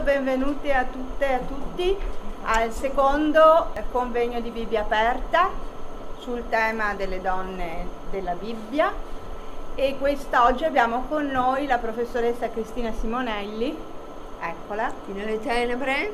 Benvenuti a tutte e a tutti al secondo convegno di Bibbia Aperta sul tema delle donne della Bibbia, e quest'oggi abbiamo con noi la professoressa Cristina Simonelli, eccola, Nelle tenebre.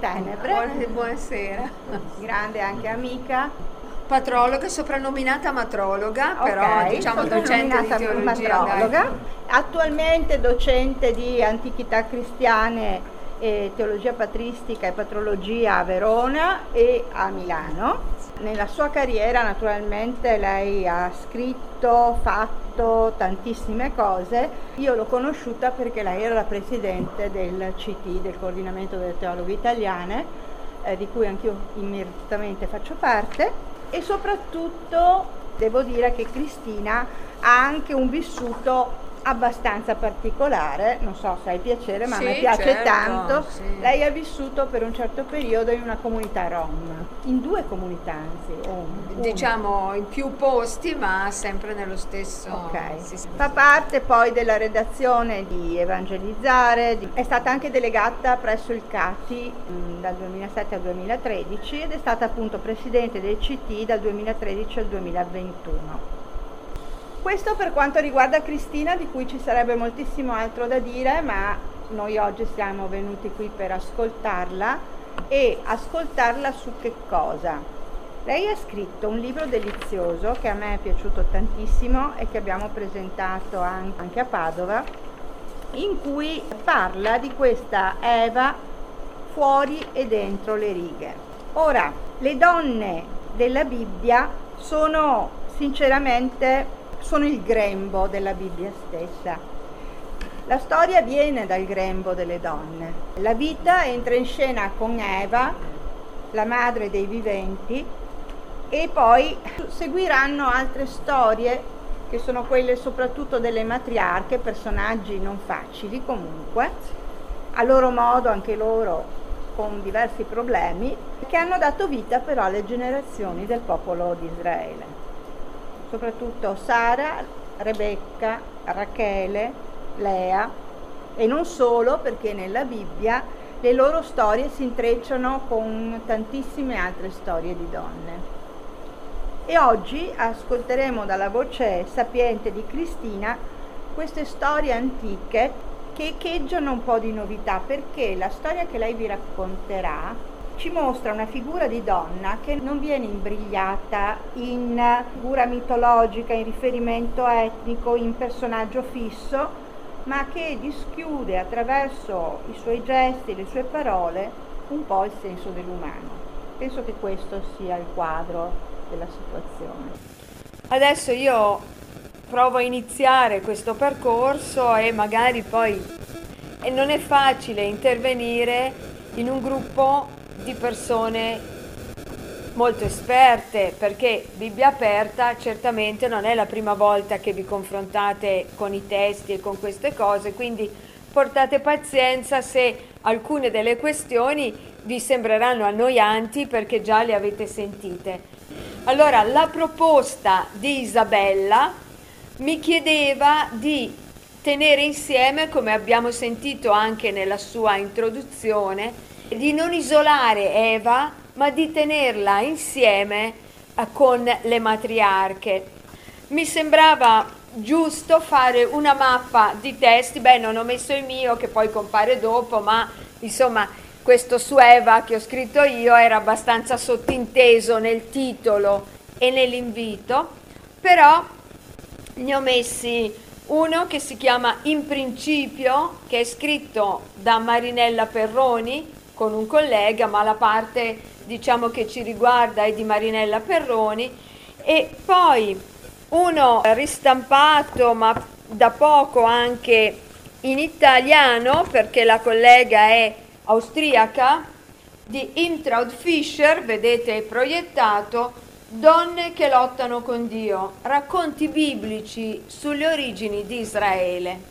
Buonasera. Grande anche amica, Patrologa, soprannominata matrologa, okay, però diciamo docente di teologia. Matrologa. Attualmente docente di antichità cristiane e teologia patristica e patrologia a Verona e a Milano. Nella sua carriera naturalmente lei ha scritto, fatto tantissime cose. Io l'ho conosciuta perché lei era la presidente del CT, del Coordinamento delle Teologhe Italiane, di cui anch'io immediatamente faccio parte, e soprattutto devo dire che Cristina ha anche un vissuto abbastanza particolare, non so se hai piacere, ma sì, a me piace certo, tanto. sì. Lei ha vissuto per un certo periodo in una comunità rom, in due comunità anzi, diciamo in più posti, ma sempre nello stesso. Ok. Sì. Fa parte poi della redazione di Evangelizzare, è stata anche delegata presso il CATI dal 2007 al 2013 ed è stata appunto presidente del CT dal 2013 al 2021. Questo per quanto riguarda Cristina, di cui ci sarebbe moltissimo altro da dire, ma noi oggi siamo venuti qui per ascoltarla, e ascoltarla su che cosa? Lei ha scritto un libro delizioso che a me è piaciuto tantissimo e che abbiamo presentato anche a Padova, in cui parla di questa Eva fuori e dentro le righe. Ora, le donne della Bibbia sono sinceramente il grembo della Bibbia stessa. La storia viene dal grembo delle donne. La vita entra in scena con Eva, la madre dei viventi, e poi seguiranno altre storie che sono quelle soprattutto delle matriarche, personaggi non facili comunque, a loro modo anche loro con diversi problemi, che hanno dato vita però alle generazioni del popolo di Israele. Soprattutto Sara, Rebecca, Rachele, Lea, e non solo, perché nella Bibbia le loro storie si intrecciano con tantissime altre storie di donne. E oggi ascolteremo dalla voce sapiente di Cristina queste storie antiche che echeggiano un po' di novità, perché la storia che lei vi racconterà ci mostra una figura di donna che non viene imbrigliata in figura mitologica, in riferimento etnico, in personaggio fisso, ma che dischiude attraverso i suoi gesti, le sue parole, un po' il senso dell'umano. Penso che questo sia il quadro della situazione. Adesso io provo a iniziare questo percorso e magari poi non è facile intervenire in un gruppo di persone molto esperte, perché Bibbia Aperta certamente non è la prima volta che vi confrontate con i testi e con queste cose, quindi portate pazienza se alcune delle questioni vi sembreranno annoianti perché già le avete sentite. Allora, la proposta di Isabella mi chiedeva di tenere insieme, come abbiamo sentito anche nella sua introduzione, di non isolare Eva, ma di tenerla insieme con le matriarche. Mi sembrava giusto fare una mappa di testi, non ho messo il mio che poi compare dopo, ma insomma questo su Eva che ho scritto io era abbastanza sottinteso nel titolo e nell'invito, però ne ho messi uno che si chiama In principio, che è scritto da Marinella Perroni con un collega, ma la parte diciamo che ci riguarda è di Marinella Perroni, e poi uno ristampato ma da poco anche in italiano perché la collega è austriaca, di Irmtraud Fischer, vedete proiettato, Donne che lottano con Dio, racconti biblici sulle origini di Israele.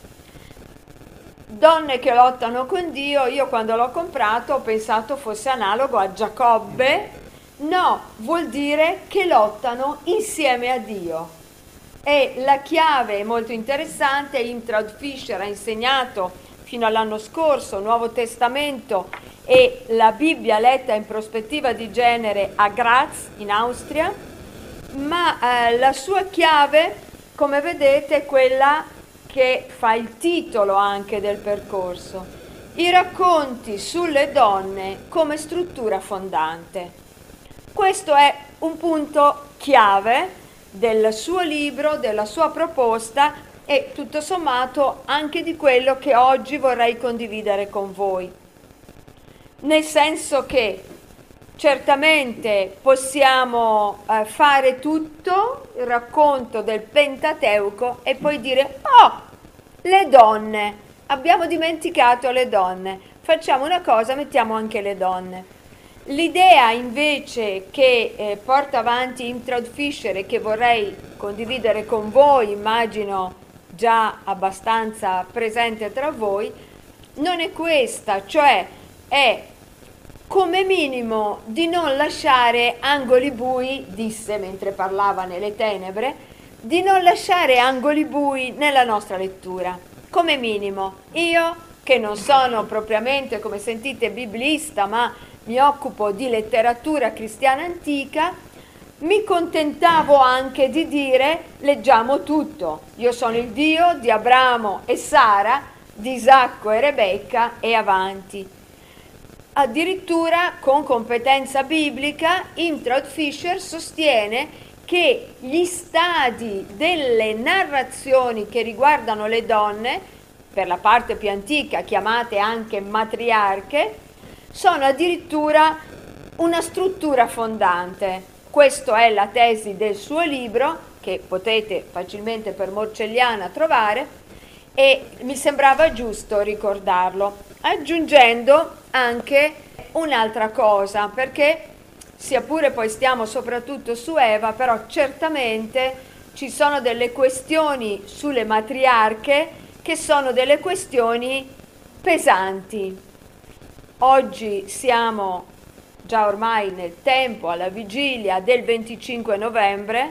Donne che lottano con Dio, io quando l'ho comprato ho pensato fosse analogo a Giacobbe. No, vuol dire che lottano insieme a Dio. E la chiave è molto interessante. Irmtraud Fischer ha insegnato fino all'anno scorso, Nuovo Testamento e la Bibbia letta in prospettiva di genere a Graz, in Austria, ma la sua chiave, come vedete, è quella che fa il titolo anche del percorso: i racconti sulle donne come struttura fondante. Questo è un punto chiave del suo libro, della sua proposta e tutto sommato anche di quello che oggi vorrei condividere con voi. Nel senso che certamente possiamo fare tutto il racconto del Pentateuco e poi dire: oh, le donne, abbiamo dimenticato le donne, facciamo una cosa, mettiamo anche le donne. L'idea invece che porta avanti Irmtraud Fischer e che vorrei condividere con voi, immagino già abbastanza presente tra voi, non è questa, cioè è come minimo di non lasciare angoli bui, disse mentre parlava nelle tenebre, di non lasciare angoli bui nella nostra lettura. Come minimo, io che non sono propriamente, come sentite, biblista, ma mi occupo di letteratura cristiana antica, mi contentavo anche di dire: leggiamo tutto. Io sono il Dio di Abramo e Sara, di Isacco e Rebecca e avanti. Addirittura con competenza biblica Irmtraud Fischer sostiene che gli stadi delle narrazioni che riguardano le donne, per la parte più antica chiamate anche matriarche, sono addirittura una struttura fondante. Questa è la tesi del suo libro, che potete facilmente per Morcelliana trovare, e mi sembrava giusto ricordarlo, aggiungendo anche un'altra cosa, perché sia pure poi stiamo soprattutto su Eva, però certamente ci sono delle questioni sulle matriarche che sono delle questioni pesanti. Oggi siamo già ormai nel tempo, alla vigilia del 25 novembre,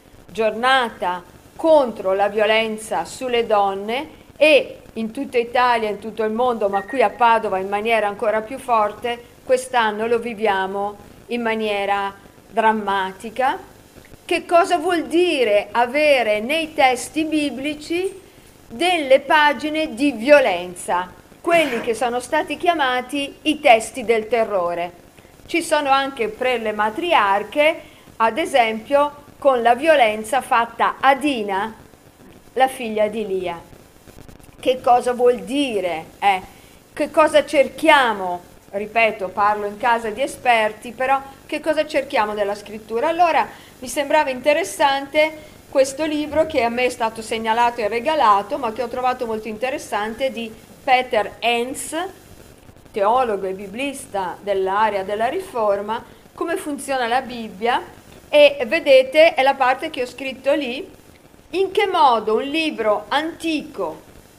giornata contro la violenza sulle donne, e in tutta Italia, in tutto il mondo, ma qui a Padova in maniera ancora più forte, quest'anno lo viviamo in maniera drammatica. Che cosa vuol dire avere nei testi biblici delle pagine di violenza? Quelli che sono stati chiamati i testi del terrore. Ci sono anche per le matriarche, ad esempio, con la violenza fatta a Dina, la figlia di Lia. Che cosa vuol dire? Che cosa cerchiamo? Ripeto, parlo in casa di esperti, però che cosa cerchiamo della scrittura? Allora mi sembrava interessante questo libro che a me è stato segnalato e regalato, ma che ho trovato molto interessante, di Peter Enns, teologo e biblista dell'area della Riforma, come funziona la Bibbia, e vedete, è la parte che ho scritto lì, in che modo un libro antico,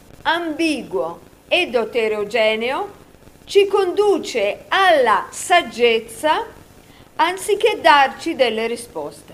ambiguo ed eterogeneo ci conduce alla saggezza anziché darci delle risposte.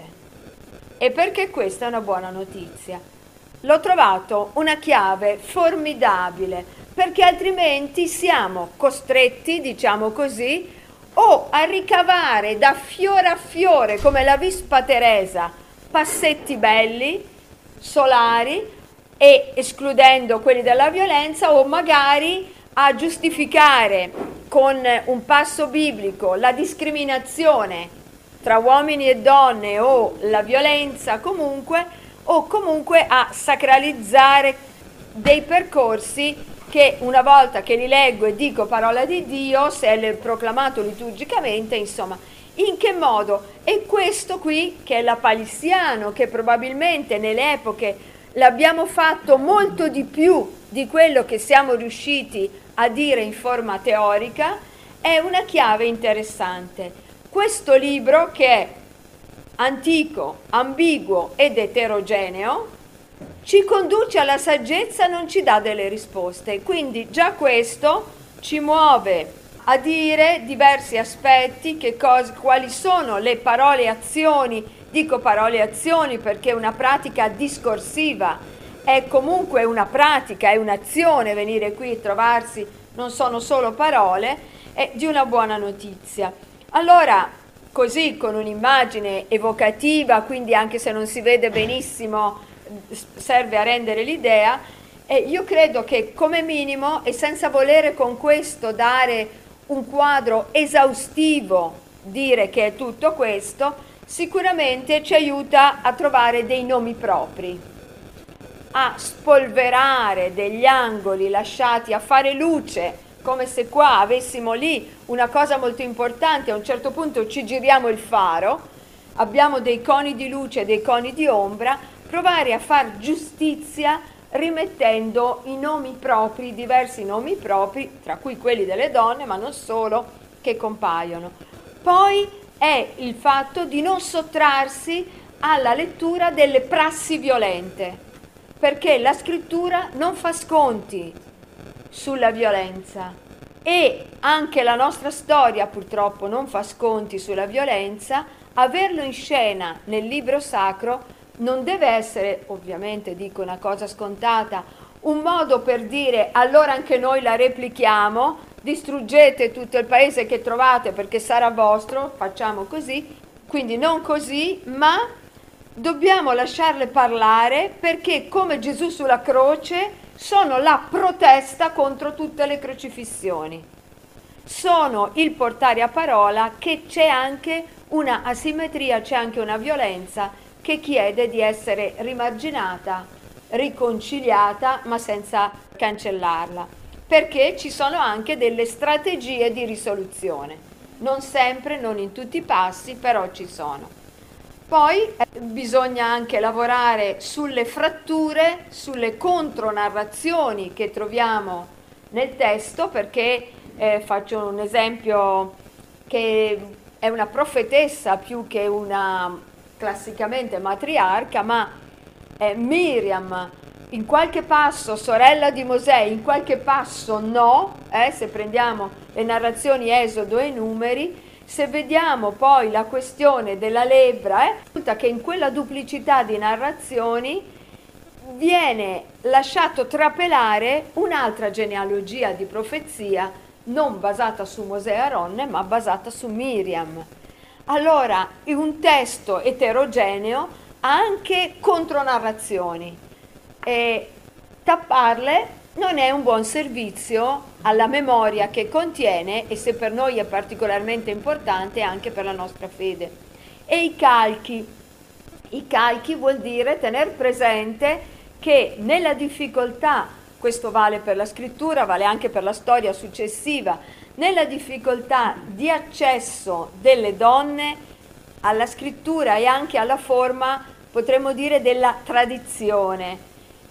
E perché questa è una buona notizia. L'ho trovato una chiave formidabile, perché altrimenti siamo costretti, diciamo così, o a ricavare da fiore a fiore, come la Vispa Teresa, passetti belli, solari, e escludendo quelli della violenza, o magari a giustificare con un passo biblico la discriminazione tra uomini e donne o la violenza comunque, o comunque a sacralizzare dei percorsi che una volta che li leggo e dico parola di Dio, se è proclamato liturgicamente, insomma, in che modo? E questo qui, che è l'apalissiano, che probabilmente nelle epoche l'abbiamo fatto molto di più di quello che siamo riusciti a dire in forma teorica, è una chiave interessante. Questo libro, che è antico, ambiguo ed eterogeneo, ci conduce alla saggezza, non ci dà delle risposte, quindi già questo ci muove a dire diversi aspetti, quali sono le parole e azioni. Dico parole e azioni perché una pratica discorsiva è comunque una pratica, è un'azione venire qui e trovarsi, non sono solo parole, è di una buona notizia. Allora, così con un'immagine evocativa, quindi anche se non si vede benissimo, serve a rendere l'idea, io credo che come minimo, e senza volere con questo dare un quadro esaustivo, dire che è tutto questo, sicuramente ci aiuta a trovare dei nomi propri, a spolverare degli angoli lasciati, a fare luce, come se qua avessimo lì una cosa molto importante. A un certo punto ci giriamo il faro, abbiamo dei coni di luce e dei coni di ombra, provare a far giustizia rimettendo i nomi propri, diversi nomi propri, tra cui quelli delle donne, ma non solo, che compaiono. Poi è il fatto di non sottrarsi alla lettura delle prassi violente, perché la scrittura non fa sconti sulla violenza e anche la nostra storia purtroppo non fa sconti sulla violenza. Averlo in scena nel libro sacro non deve essere, ovviamente dico una cosa scontata, un modo per dire allora anche noi la replichiamo, distruggete tutto il paese che trovate perché sarà vostro, facciamo così. Quindi non così, ma dobbiamo lasciarle parlare, perché come Gesù sulla croce sono la protesta contro tutte le crocifissioni. Sono il portare a parola che c'è anche una asimmetria, c'è anche una violenza che chiede di essere rimarginata, riconciliata, ma senza cancellarla, perché ci sono anche delle strategie di risoluzione. Non sempre, non in tutti i passi, però ci sono. Poi bisogna anche lavorare sulle fratture, sulle contronarrazioni che troviamo nel testo, perché faccio un esempio che è una profetessa più che una classicamente matriarca, ma Miriam in qualche passo sorella di Mosè, in qualche passo no, se prendiamo le narrazioni Esodo e Numeri. Se vediamo poi la questione della lebbra, che in quella duplicità di narrazioni viene lasciato trapelare un'altra genealogia di profezia, non basata su Mosè e Aronne, ma basata su Miriam. Allora, in un testo eterogeneo ha anche contronarrazioni e tapparle non è un buon servizio alla memoria che contiene, e se per noi è particolarmente importante anche per la nostra fede. E i calchi vuol dire tener presente che nella difficoltà, questo vale per la scrittura, vale anche per la storia successiva, nella difficoltà di accesso delle donne alla scrittura e anche alla forma, potremmo dire, della tradizione.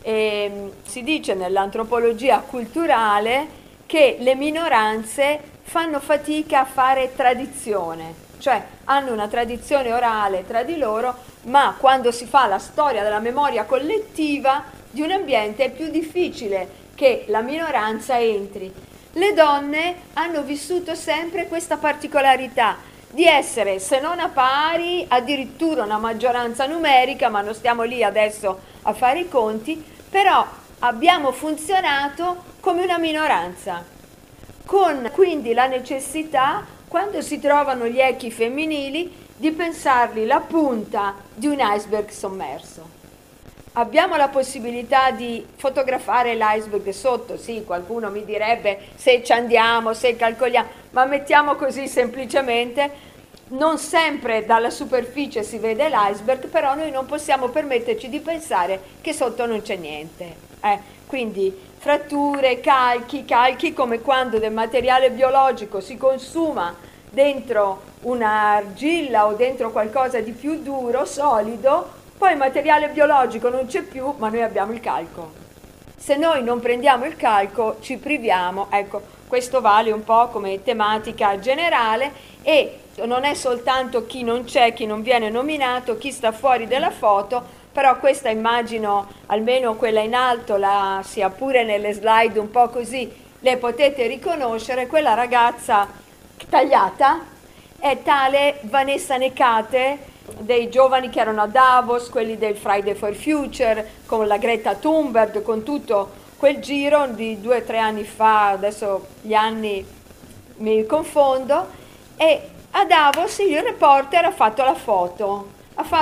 Si dice nell'antropologia culturale che le minoranze fanno fatica a fare tradizione, cioè hanno una tradizione orale tra di loro, ma quando si fa la storia della memoria collettiva di un ambiente è più difficile che la minoranza entri. Le donne hanno vissuto sempre questa particolarità di essere, se non a pari, addirittura una maggioranza numerica, ma non stiamo lì adesso a fare i conti, però abbiamo funzionato come una minoranza, con quindi la necessità, quando si trovano gli echi femminili, di pensarli la punta di un iceberg sommerso. Abbiamo la possibilità di fotografare l'iceberg sotto, sì, qualcuno mi direbbe se ci andiamo, se calcoliamo, ma mettiamo così semplicemente. Non sempre dalla superficie si vede l'iceberg, però noi non possiamo permetterci di pensare che sotto non c'è niente. Quindi fratture, calchi come quando del materiale biologico si consuma dentro un'argilla o dentro qualcosa di più duro, solido, poi il materiale biologico non c'è più, ma noi abbiamo il calco. Se noi non prendiamo il calco ci priviamo, ecco, questo vale un po' come tematica generale, e non è soltanto chi non c'è, chi non viene nominato, chi sta fuori della foto, però questa immagino, almeno quella in alto, sia pure nelle slide un po' così, le potete riconoscere. Quella ragazza tagliata è tale Vanessa Necate, dei giovani che erano a Davos, quelli del Friday for Future, con la Greta Thunberg, con tutto quel giro di 2 o 3 anni fa, adesso gli anni mi confondo, e a Davos il reporter ha fatto la foto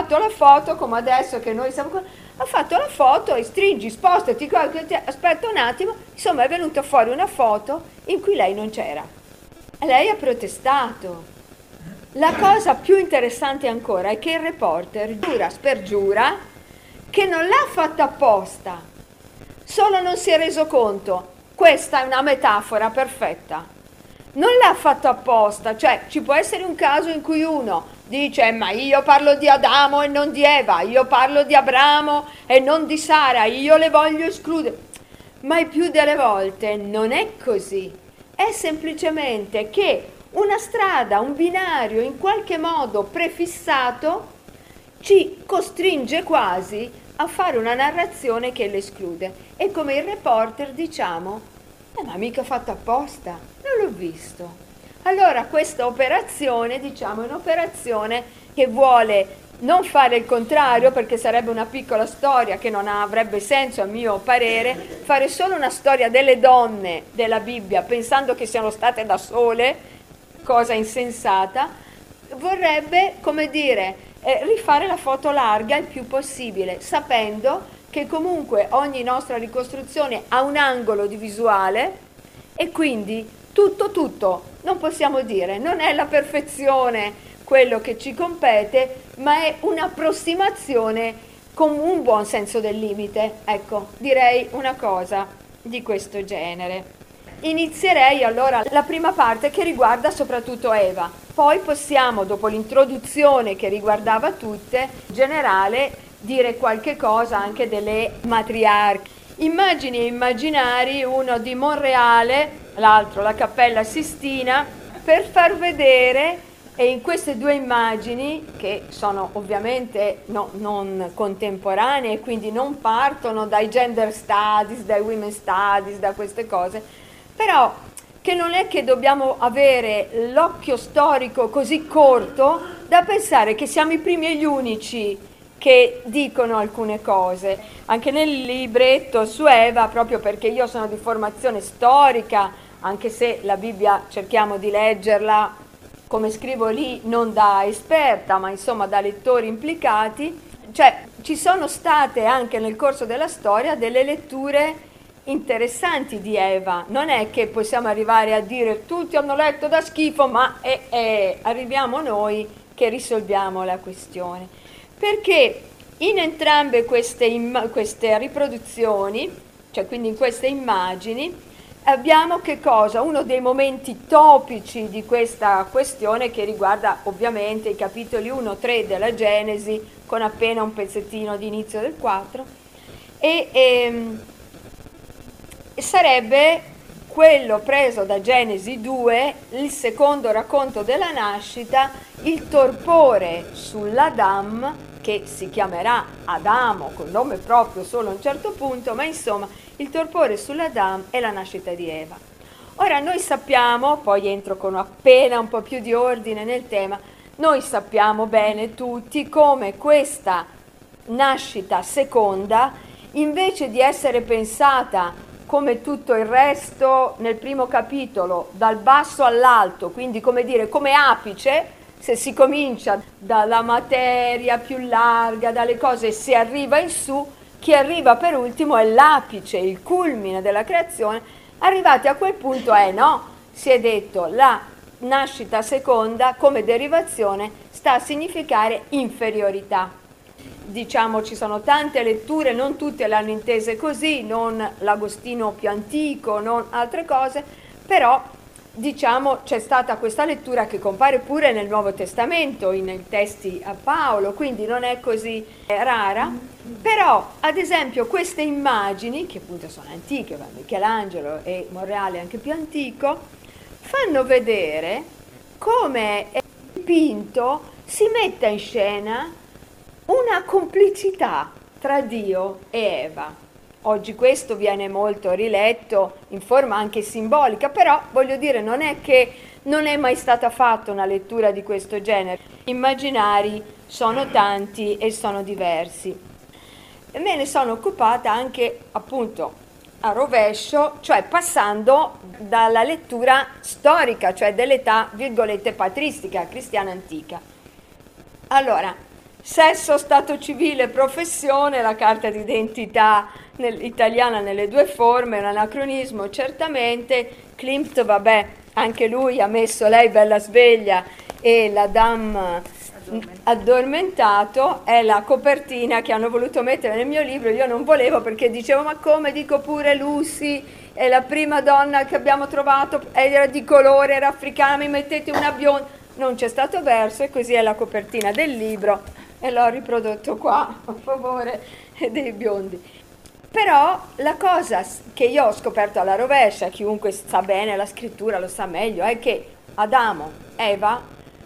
come adesso che noi siamo ha fatto la foto e stringi, spostati, aspetta un attimo, insomma è venuta fuori una foto in cui lei non c'era. E lei ha protestato. La cosa più interessante ancora è che il reporter giura spergiura che non l'ha fatta apposta, solo non si è reso conto. Questa è una metafora perfetta. Non l'ha fatto apposta, cioè ci può essere un caso in cui uno dice ma io parlo di Adamo e non di Eva, io parlo di Abramo e non di Sara, io le voglio escludere. Ma il più delle volte non è così, è semplicemente che una strada, un binario in qualche modo prefissato ci costringe quasi a fare una narrazione che l'esclude. E come il reporter diciamo, ma mica fatto apposta, non l'ho visto. Allora questa operazione, diciamo, è un'operazione che vuole non fare il contrario, perché sarebbe una piccola storia che non avrebbe senso a mio parere, fare solo una storia delle donne della Bibbia pensando che siano state da sole, cosa insensata. Vorrebbe, come dire, rifare la foto larga il più possibile, sapendo che comunque ogni nostra ricostruzione ha un angolo di visuale e quindi tutto, non possiamo dire, non è la perfezione quello che ci compete, ma è un'approssimazione con un buon senso del limite. Ecco, direi una cosa di questo genere. Inizierei allora la prima parte che riguarda soprattutto Eva, poi possiamo, dopo l'introduzione che riguardava tutte, in generale dire qualche cosa anche delle matriarche. Immagini e immaginari, uno di Monreale, l'altro la Cappella Sistina, per far vedere, e in queste due immagini, che sono ovviamente non contemporanee e quindi non partono dai gender studies, dai women studies, da queste cose, però che non è che dobbiamo avere l'occhio storico così corto da pensare che siamo i primi e gli unici che dicono alcune cose. Anche nel libretto su Eva, proprio perché io sono di formazione storica, anche se la Bibbia cerchiamo di leggerla, come scrivo lì, non da esperta, ma insomma da lettori implicati, cioè ci sono state anche nel corso della storia delle letture interessanti di Eva. Non è che possiamo arrivare a dire tutti hanno letto da schifo, ma arriviamo noi che risolviamo la questione. Perché in entrambe queste riproduzioni, cioè quindi in queste immagini, abbiamo che cosa? Uno dei momenti topici di questa questione che riguarda ovviamente i capitoli 1-3 della Genesi, con appena un pezzettino di inizio del 4, e sarebbe quello preso da Genesi 2, il secondo racconto della nascita, il torpore sull'Adam, che si chiamerà Adamo con nome proprio solo a un certo punto, ma insomma il torpore sull'Adam e la nascita di Eva. Ora noi sappiamo, poi entro con appena un po' più di ordine nel tema, noi sappiamo bene tutti come questa nascita seconda, invece di essere pensata come tutto il resto nel primo capitolo, dal basso all'alto, quindi come dire, come apice, se si comincia dalla materia più larga, dalle cose, si arriva in su, chi arriva per ultimo è l'apice, il culmine della creazione. Arrivati a quel punto si è detto la nascita seconda come derivazione sta a significare inferiorità. Diciamo ci sono tante letture, non tutte le hanno intese così, non l'Agostino più antico, non altre cose, però diciamo c'è stata questa lettura che compare pure nel Nuovo Testamento, nei testi a Paolo, quindi non è così rara. Però ad esempio queste immagini, che appunto sono antiche, Michelangelo e Monreale anche più antico, fanno vedere come dipinto si metta in scena una complicità tra Dio e Eva. Oggi questo viene molto riletto in forma anche simbolica, però voglio dire non è che Non è mai stata fatta una lettura di questo genere. Immaginari sono tanti e sono diversi. E me ne sono occupata anche appunto a rovescio, cioè passando dalla lettura storica, cioè dell'età, virgolette, patristica, cristiana antica. Allora, sesso, stato civile, professione, la carta d'identità italiana nelle due forme, un anacronismo certamente. Klimt, vabbè, anche lui ha messo lei bella sveglia e la dame addormentato, è la copertina che hanno voluto mettere nel mio libro. Io non volevo, perché dicevo, ma come, dico pure Lucy è la prima donna che abbiamo trovato, era di colore, era africana, mi mettete una bionda. Non c'è stato verso, e così è la copertina del libro e l'ho riprodotto qua a favore dei biondi. Però la cosa che io ho scoperto alla rovescia, chiunque sa bene la scrittura lo sa meglio, è che Adamo, Eva,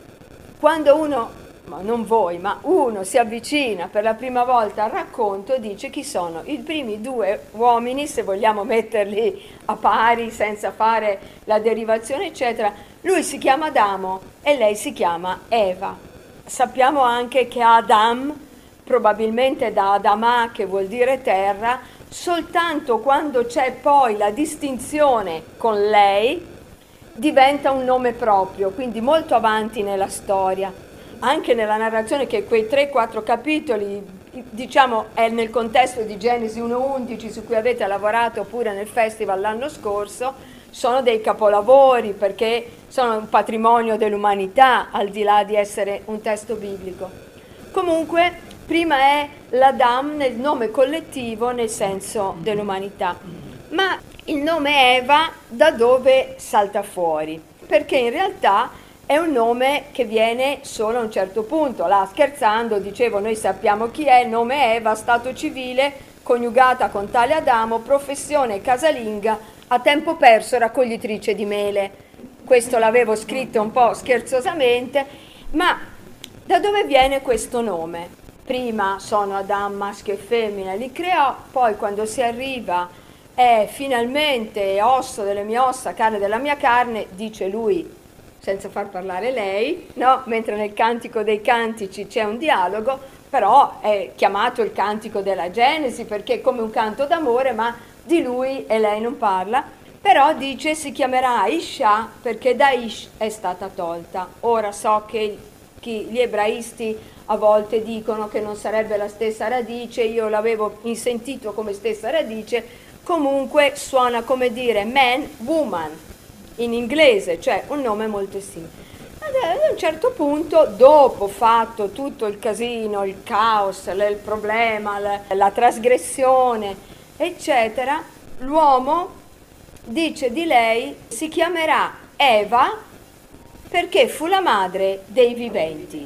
quando uno, ma non voi, ma uno si avvicina per la prima volta al racconto, dice chi sono i primi due uomini, se vogliamo metterli a pari senza fare la derivazione eccetera. Lui si chiama Adamo e lei si chiama Eva. Sappiamo anche che Adam, probabilmente da Adama, che vuol dire terra, soltanto quando c'è poi la distinzione con lei diventa un nome proprio, quindi molto avanti nella storia. Anche nella narrazione, che quei 3-4 capitoli, diciamo, è nel contesto di Genesi 1:11, su cui avete lavorato pure nel festival l'anno scorso, sono dei capolavori perché sono un patrimonio dell'umanità, al di là di essere un testo biblico. Comunque, prima è l'Adam nel nome collettivo, nel senso dell'umanità. Ma il nome Eva da dove salta fuori? Perché in realtà è un nome che viene solo a un certo punto. Là, scherzando, dicevo, noi sappiamo chi è, nome Eva, stato civile, coniugata con tale Adamo, professione casalinga, a tempo perso raccoglitrice di mele. Questo l'avevo scritto un po' scherzosamente, ma da dove viene questo nome? Prima sono Adam, maschio e femmina, li creò, poi quando si arriva è finalmente osso delle mie ossa, carne della mia carne, dice lui, senza far parlare lei, no? Mentre nel Cantico dei Cantici c'è un dialogo, però è chiamato il Cantico della Genesi perché è come un canto d'amore, ma di lui e lei non parla. Però dice si chiamerà Isha perché da Ish è stata tolta. Ora so che gli ebraisti a volte dicono che non sarebbe la stessa radice, io l'avevo sentito come stessa radice, comunque suona come dire man, woman in inglese, cioè un nome molto simile. Ad un certo punto, dopo fatto tutto il casino, il caos, il problema, la trasgressione, eccetera, l'uomo dice di lei si chiamerà Eva perché fu la madre dei viventi.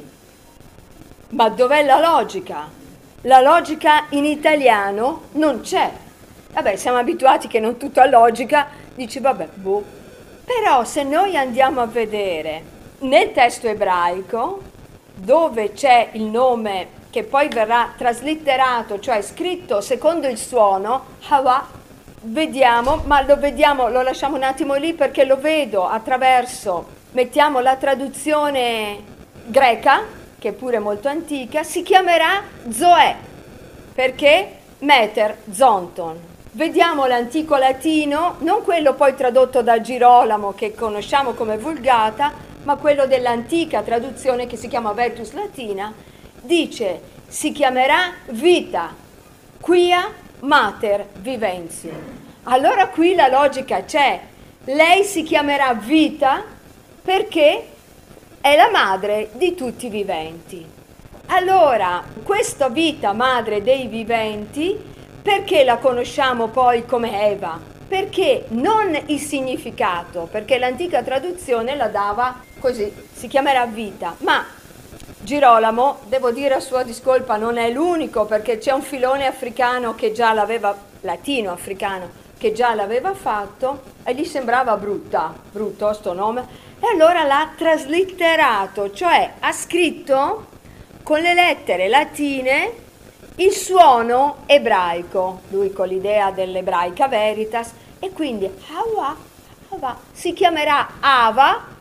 Ma dov'è la logica? La logica in italiano non c'è. Vabbè, siamo abituati che non tutto ha logica, dici vabbè, boh. Però se noi andiamo a vedere nel testo ebraico, dove c'è il nome che poi verrà traslitterato, cioè scritto secondo il suono, Hawa, vediamo, ma lo vediamo, lo lasciamo un attimo lì perché lo vedo attraverso, mettiamo la traduzione greca, che è pure molto antica, si chiamerà Zoè, perché Meter, Zonton. Vediamo l'antico latino, non quello poi tradotto da Girolamo che conosciamo come Vulgata, ma quello dell'antica traduzione che si chiama Vetus Latina, dice si chiamerà Vita, quia Mater Viventium. Allora qui la logica c'è, lei si chiamerà Vita perché è la madre di tutti i viventi. Allora, questa Vita, madre dei viventi, perché la conosciamo poi come Eva? Perché non il significato, perché l'antica traduzione la dava così, si chiamerà Vita, ma Girolamo, devo dire a sua discolpa, non è l'unico, perché c'è un filone africano che già l'aveva, latino-africano, che già l'aveva fatto e gli sembrava brutto sto nome, e allora l'ha traslitterato, cioè ha scritto con le lettere latine il suono ebraico, lui con l'idea dell'ebraica veritas, e quindi Hawa si chiamerà Ava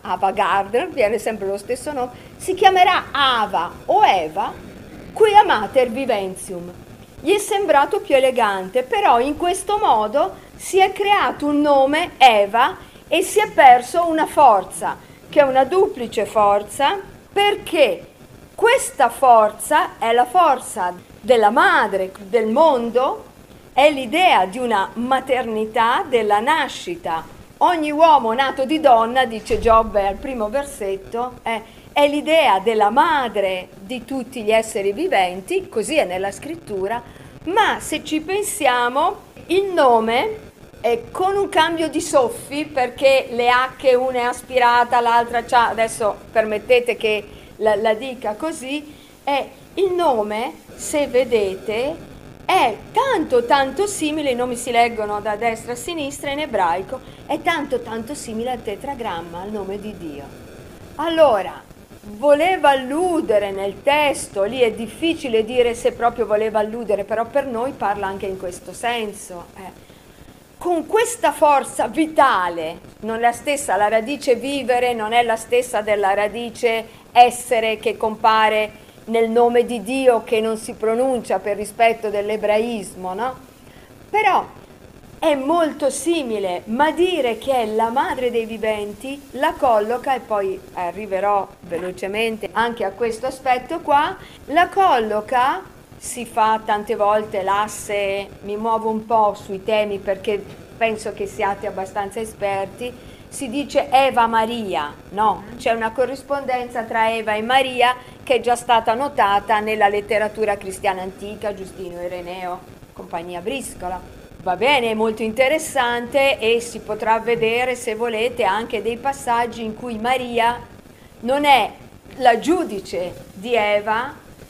Ava Gardner, viene sempre lo stesso nome, si chiamerà Ava o Eva, quia mater viventium. Gli è sembrato più elegante, però in questo modo si è creato un nome Eva e si è perso una forza, che è una duplice forza, perché questa forza è la forza della madre del mondo, è l'idea di una maternità, della nascita. Ogni uomo nato di donna, dice Giobbe al primo versetto, è l'idea della madre di tutti gli esseri viventi, così è nella scrittura, ma se ci pensiamo, il nome è con un cambio di soffi, perché le H, una è aspirata, l'altra c'ha, adesso permettete che la dica così, è il nome, se vedete, è tanto simile, i nomi si leggono da destra a sinistra in ebraico, è tanto simile al tetragramma, al nome di Dio. Allora, voleva alludere nel testo, lì è difficile dire se proprio voleva alludere, però per noi parla anche in questo senso. Con questa forza vitale, non è la stessa, la radice vivere non è la stessa della radice essere che compare nel nome di Dio, che non si pronuncia per rispetto dell'ebraismo, no? Però è molto simile, ma dire che è la madre dei viventi la colloca, e poi arriverò velocemente anche a questo aspetto qua, la colloca, si fa tante volte l'asse, mi muovo un po' sui temi perché penso che siate abbastanza esperti, si dice Eva Maria, no? C'è una corrispondenza tra Eva e Maria che è già stata notata nella letteratura cristiana antica, Giustino, Ireneo, compagnia Briscola. Va bene, è molto interessante e si potrà vedere, se volete, anche dei passaggi in cui Maria non è la giudice di Eva,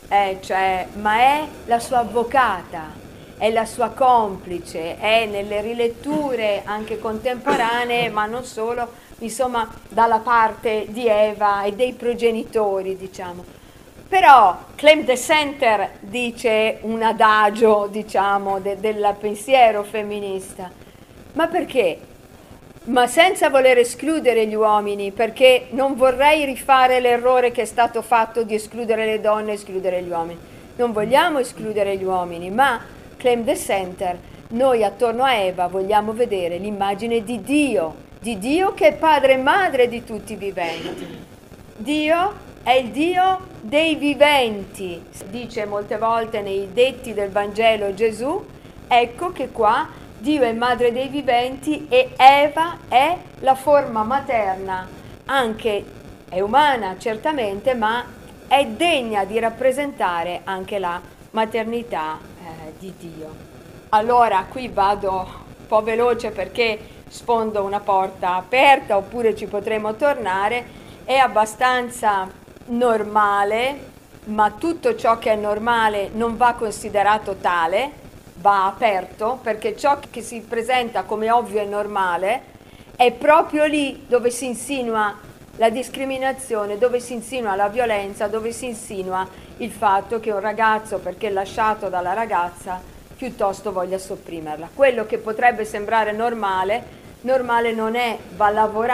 ma è la sua avvocata, è la sua complice, è nelle riletture anche contemporanee, ma non solo, insomma, dalla parte di Eva e dei progenitori, diciamo. Però Clem de Center dice un adagio, diciamo, del pensiero femminista. Ma perché? Ma senza voler escludere gli uomini, perché non vorrei rifare l'errore che è stato fatto di escludere le donne e escludere gli uomini. Non vogliamo escludere gli uomini, ma Clem de Center, noi attorno a Eva vogliamo vedere l'immagine di Dio che è padre e madre di tutti i viventi. Dio è il Dio dei viventi, dice molte volte nei detti del Vangelo Gesù, ecco che qua Dio è madre dei viventi e Eva è la forma materna, anche è umana certamente, ma è degna di rappresentare anche la maternità di Dio. Allora qui vado un po' veloce perché sfondo una porta aperta, oppure ci potremo tornare. È abbastanza normale, ma tutto ciò che è normale non va considerato tale, va aperto, perché ciò che si presenta come ovvio e normale è proprio lì dove si insinua la discriminazione, dove si insinua la violenza, dove si insinua il fatto che un ragazzo, perché lasciato dalla ragazza, piuttosto voglia sopprimerla. Quello che potrebbe sembrare normale non è, va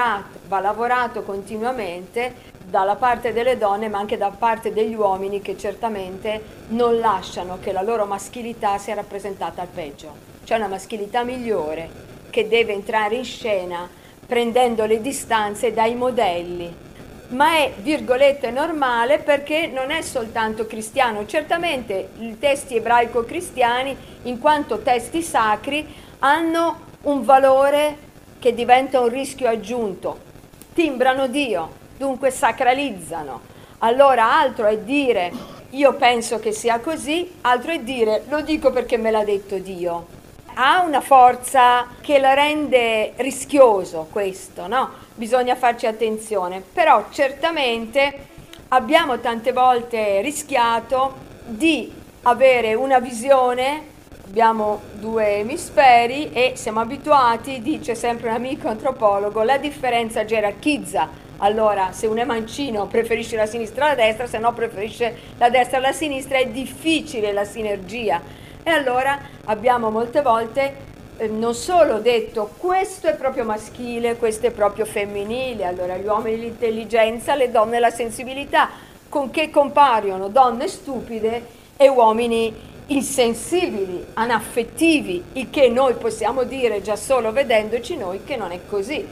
lavorato continuamente dalla parte delle donne, ma anche da parte degli uomini, che certamente non lasciano che la loro maschilità sia rappresentata al peggio. C'è una maschilità migliore che deve entrare in scena prendendo le distanze dai modelli, ma è, virgolette, normale perché non è soltanto cristiano. Certamente i testi ebraico-cristiani, in quanto testi sacri, hanno un valore che diventa un rischio aggiunto, timbrano Dio, dunque sacralizzano. Allora altro è dire io penso che sia così, altro è dire lo dico perché me l'ha detto Dio. Ha una forza che la rende rischioso questo, no? Bisogna farci attenzione, però certamente abbiamo tante volte rischiato di avere una visione, abbiamo due emisferi e siamo abituati, dice sempre un amico antropologo, la differenza gerarchizza. Allora, se uno è mancino preferisce la sinistra alla destra, se no preferisce la destra alla sinistra, è difficile la sinergia. E allora abbiamo molte volte non solo detto questo è proprio maschile, questo è proprio femminile, allora gli uomini l'intelligenza, le donne la sensibilità, con che compaiono donne stupide e uomini insensibili, anaffettivi, il che noi possiamo dire già solo vedendoci noi che non è così.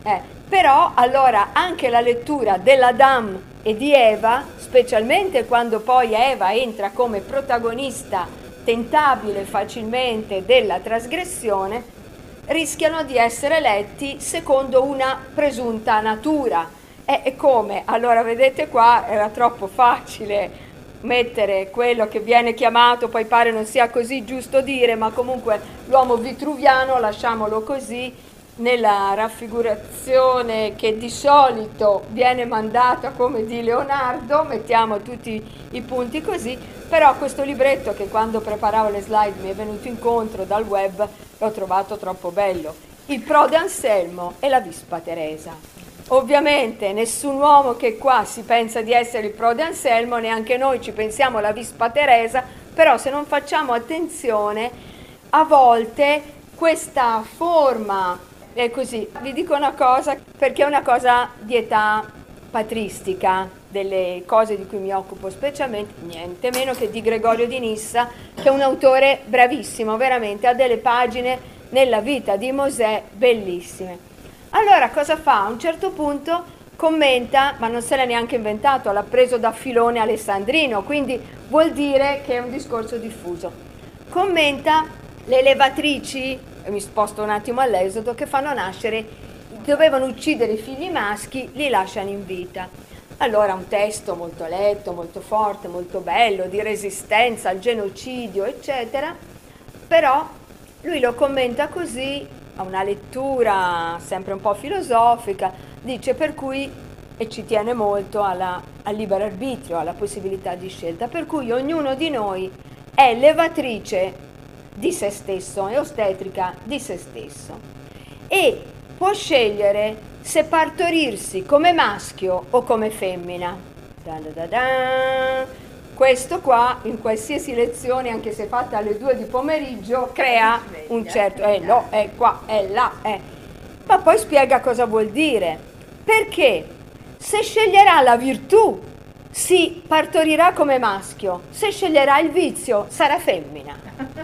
Però allora anche la lettura dell'Adam e di Eva, specialmente quando poi Eva entra come protagonista tentabile facilmente della trasgressione, rischiano di essere letti secondo una presunta natura. E come? Allora vedete qua era troppo facile mettere quello che viene chiamato, poi pare non sia così giusto dire, ma comunque l'uomo vitruviano, lasciamolo così, nella raffigurazione che di solito viene mandata come di Leonardo, mettiamo tutti i punti così, però questo libretto che quando preparavo le slide mi è venuto incontro dal web l'ho trovato troppo bello, il Prode Anselmo e la Vispa Teresa. Ovviamente nessun uomo che qua si pensa di essere il Prode Anselmo, neanche noi ci pensiamo alla Vispa Teresa, però se non facciamo attenzione a volte questa forma è così. Vi dico una cosa perché è una cosa di età patristica, delle cose di cui mi occupo specialmente, niente meno che di Gregorio di Nissa, che è un autore bravissimo, veramente, ha delle pagine nella vita di Mosè bellissime. Allora cosa fa? A un certo punto commenta, ma non se l'ha neanche inventato, l'ha preso da Filone Alessandrino, quindi vuol dire che è un discorso diffuso. Commenta le levatrici, mi sposto un attimo all'Esodo, che fanno nascere, dovevano uccidere i figli maschi, li lasciano in vita. Allora un testo molto letto, molto forte, molto bello, di resistenza al genocidio, eccetera, però lui lo commenta così, ha una lettura sempre un po' filosofica, dice per cui, e ci tiene molto al libero arbitrio, alla possibilità di scelta, per cui ognuno di noi è levatrice di se stesso, è ostetrica di se stesso e può scegliere se partorirsi come maschio o come femmina. Questo qua in qualsiasi lezione, anche se fatta alle 2 di pomeriggio, crea un certo no, è qua, è là, ma poi spiega cosa vuol dire, perché se sceglierà la virtù si partorirà come maschio, se sceglierà il vizio sarà femmina.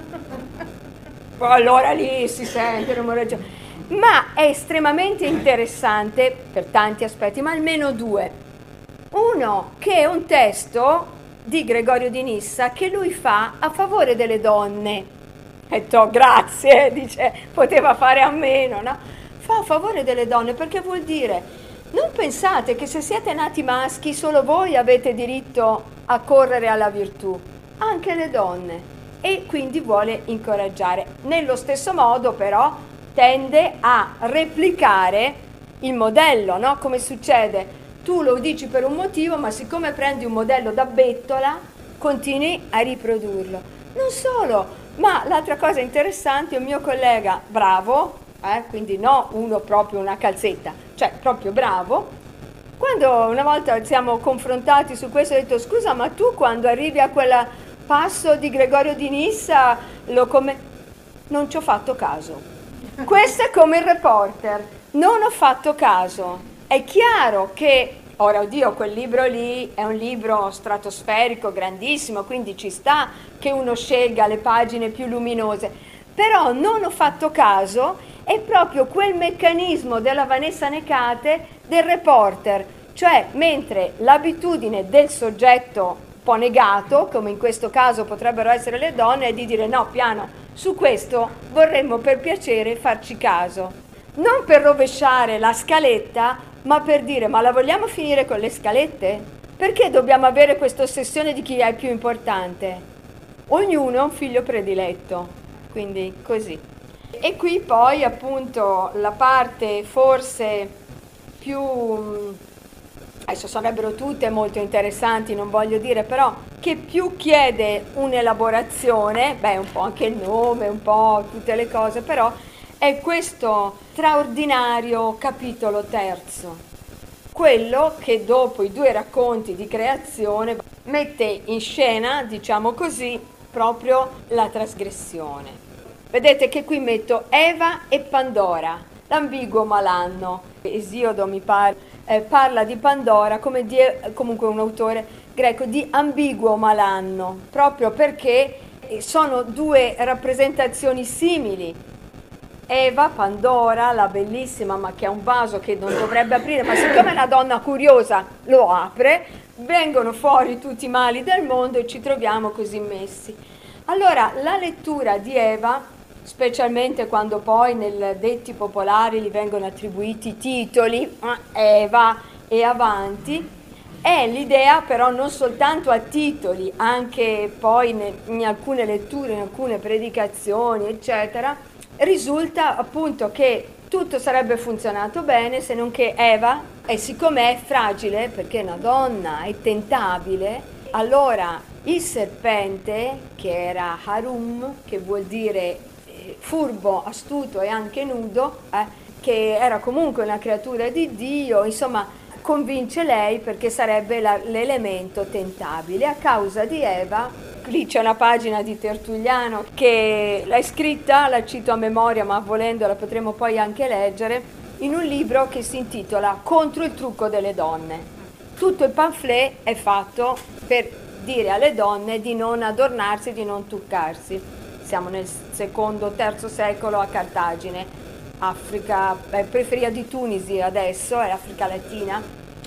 Allora lì si sente, ma è estremamente interessante per tanti aspetti, ma almeno due. Uno, che è un testo di Gregorio di Nissa che lui fa a favore delle donne. Grazie, dice, poteva fare a meno, no? Fa a favore delle donne perché vuol dire, non pensate che se siete nati maschi solo voi avete diritto a correre alla virtù, anche le donne. E quindi vuole incoraggiare. Nello stesso modo però tende a replicare il modello, no? Come succede? Tu lo dici per un motivo, ma siccome prendi un modello da bettola, continui a riprodurlo. Non solo, ma l'altra cosa interessante, un mio collega bravo, quindi no uno proprio una calzetta, cioè proprio bravo, quando una volta siamo confrontati su questo ho detto scusa ma tu quando arrivi a quella passo di Gregorio di Nissa non ci ho fatto caso. Questo è come il reporter, non ho fatto caso. È chiaro che, ora oddio, quel libro lì è un libro stratosferico, grandissimo, quindi ci sta che uno scelga le pagine più luminose, però non ho fatto caso, è proprio quel meccanismo della Vanessa Necate del reporter, cioè mentre l'abitudine del soggetto po' negato, come in questo caso potrebbero essere le donne, è di dire no, piano, su questo vorremmo per piacere farci caso. Non per rovesciare la scaletta, ma per dire ma la vogliamo finire con le scalette? Perché dobbiamo avere questa ossessione di chi è il più importante? Ognuno è un figlio prediletto, quindi così. E qui poi appunto la parte forse più... adesso sarebbero tutte molto interessanti, non voglio dire, però che più chiede un'elaborazione, un po' anche il nome, un po' tutte le cose, però è questo straordinario capitolo terzo, quello che dopo i 2 racconti di creazione mette in scena, diciamo così, proprio la trasgressione. Vedete che qui metto Eva e Pandora, l'ambiguo malanno. Esiodo mi pare parla di Pandora come di, comunque un autore greco, di ambiguo malanno, proprio perché sono due rappresentazioni simili. Eva, Pandora, la bellissima, ma che ha un vaso che non dovrebbe aprire, ma siccome è una donna curiosa lo apre, vengono fuori tutti i mali del mondo e ci troviamo così messi. Allora, la lettura di Eva, specialmente quando poi nei detti popolari gli vengono attribuiti i titoli, Eva e avanti, è l'idea però non soltanto a titoli, anche poi in alcune letture, in alcune predicazioni, eccetera, risulta appunto che tutto sarebbe funzionato bene se non che Eva, e siccome è fragile, perché è una donna, è tentabile, allora il serpente, che era Harum, che vuol dire furbo, astuto e anche nudo, che era comunque una creatura di Dio, insomma convince lei perché sarebbe l'elemento tentabile. A causa di Eva, lì c'è una pagina di Tertulliano che l'ha scritta, la cito a memoria, ma volendo la potremo poi anche leggere, in un libro che si intitola Contro il trucco delle donne. Tutto il pamphlet è fatto per dire alle donne di non adornarsi, di non truccarsi. Siamo nel secondo-terzo secolo a Cartagine, Africa, periferia di Tunisi adesso, è l'Africa Latina.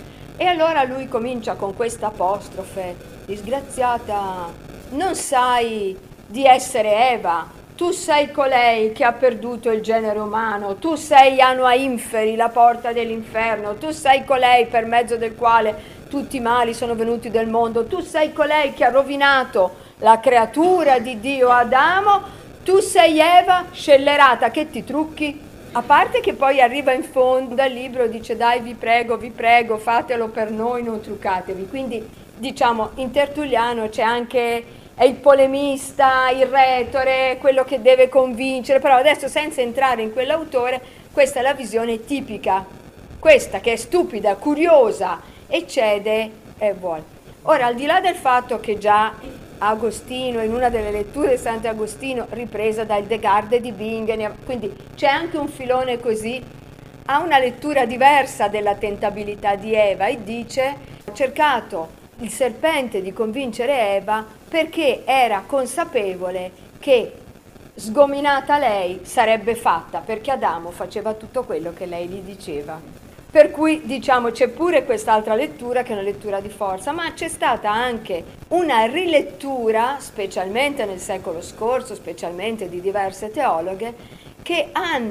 E allora lui comincia con questa apostrofe: disgraziata, non sai di essere Eva, tu sei colei che ha perduto il genere umano, tu sei Anua Inferi, la porta dell'inferno, tu sei colei per mezzo del quale tutti i mali sono venuti del mondo, tu sei colei che ha rovinato la creatura di Dio Adamo, tu sei Eva scellerata che ti trucchi. A parte che poi arriva in fondo al libro, dice dai vi prego, fatelo per noi, non truccatevi. Quindi diciamo in Tertulliano c'è anche il polemista, il retore, quello che deve convincere, però adesso senza entrare in quell'autore, questa è la visione tipica, questa che è stupida, curiosa e cede e vuole. Ora, al di là del fatto che già Agostino, in una delle letture di Sant'Agostino, ripresa dal De Garde di Bingen, quindi c'è anche un filone così, ha una lettura diversa della tentabilità di Eva e dice: ha cercato il serpente di convincere Eva perché era consapevole che sgominata lei sarebbe fatta, perché Adamo faceva tutto quello che lei gli diceva. Per cui diciamo c'è pure quest'altra lettura che è una lettura di forza, ma c'è stata anche una rilettura, specialmente nel secolo scorso, specialmente di diverse teologhe, che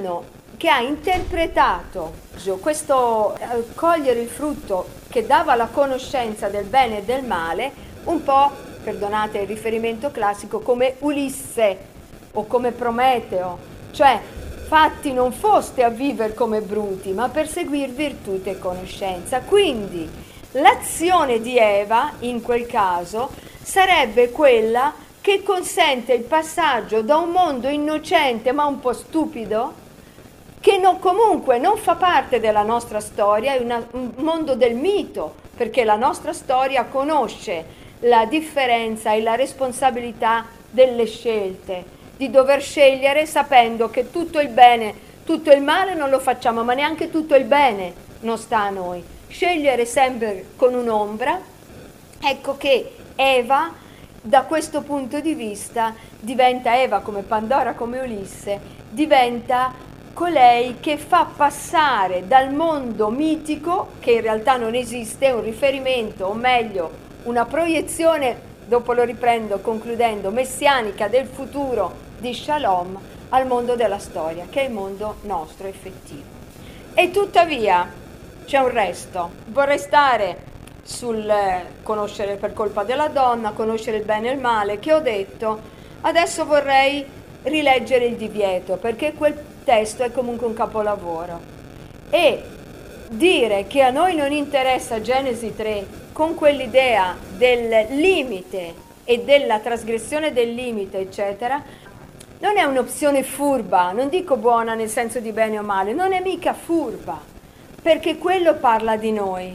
ha interpretato questo cogliere il frutto che dava la conoscenza del bene e del male, un po', perdonate il riferimento classico, come Ulisse o come Prometeo, cioè fatti non foste a vivere come bruti, ma per seguir virtù e conoscenza. Quindi l'azione di Eva, in quel caso, sarebbe quella che consente il passaggio da un mondo innocente ma un po' stupido, che comunque non fa parte della nostra storia, è un mondo del mito, perché la nostra storia conosce la differenza e la responsabilità delle scelte, di dover scegliere sapendo che tutto il bene, tutto il male non lo facciamo, ma neanche tutto il bene non sta a noi. Scegliere sempre con un'ombra. Ecco che Eva, da questo punto di vista, diventa Eva come Pandora, come Ulisse, diventa colei che fa passare dal mondo mitico, che in realtà non esiste, un riferimento, o meglio, una proiezione, dopo lo riprendo concludendo, messianica del futuro di Shalom, al mondo della storia, che è il mondo nostro effettivo. E tuttavia c'è un resto. Vorrei stare sul conoscere per colpa della donna, conoscere il bene e il male che ho detto. Adesso vorrei rileggere il divieto, perché quel testo è comunque un capolavoro, e dire che a noi non interessa Genesi 3 con quell'idea del limite e della trasgressione del limite, eccetera, non è un'opzione furba, non dico buona nel senso di bene o male, non è mica furba, perché quello parla di noi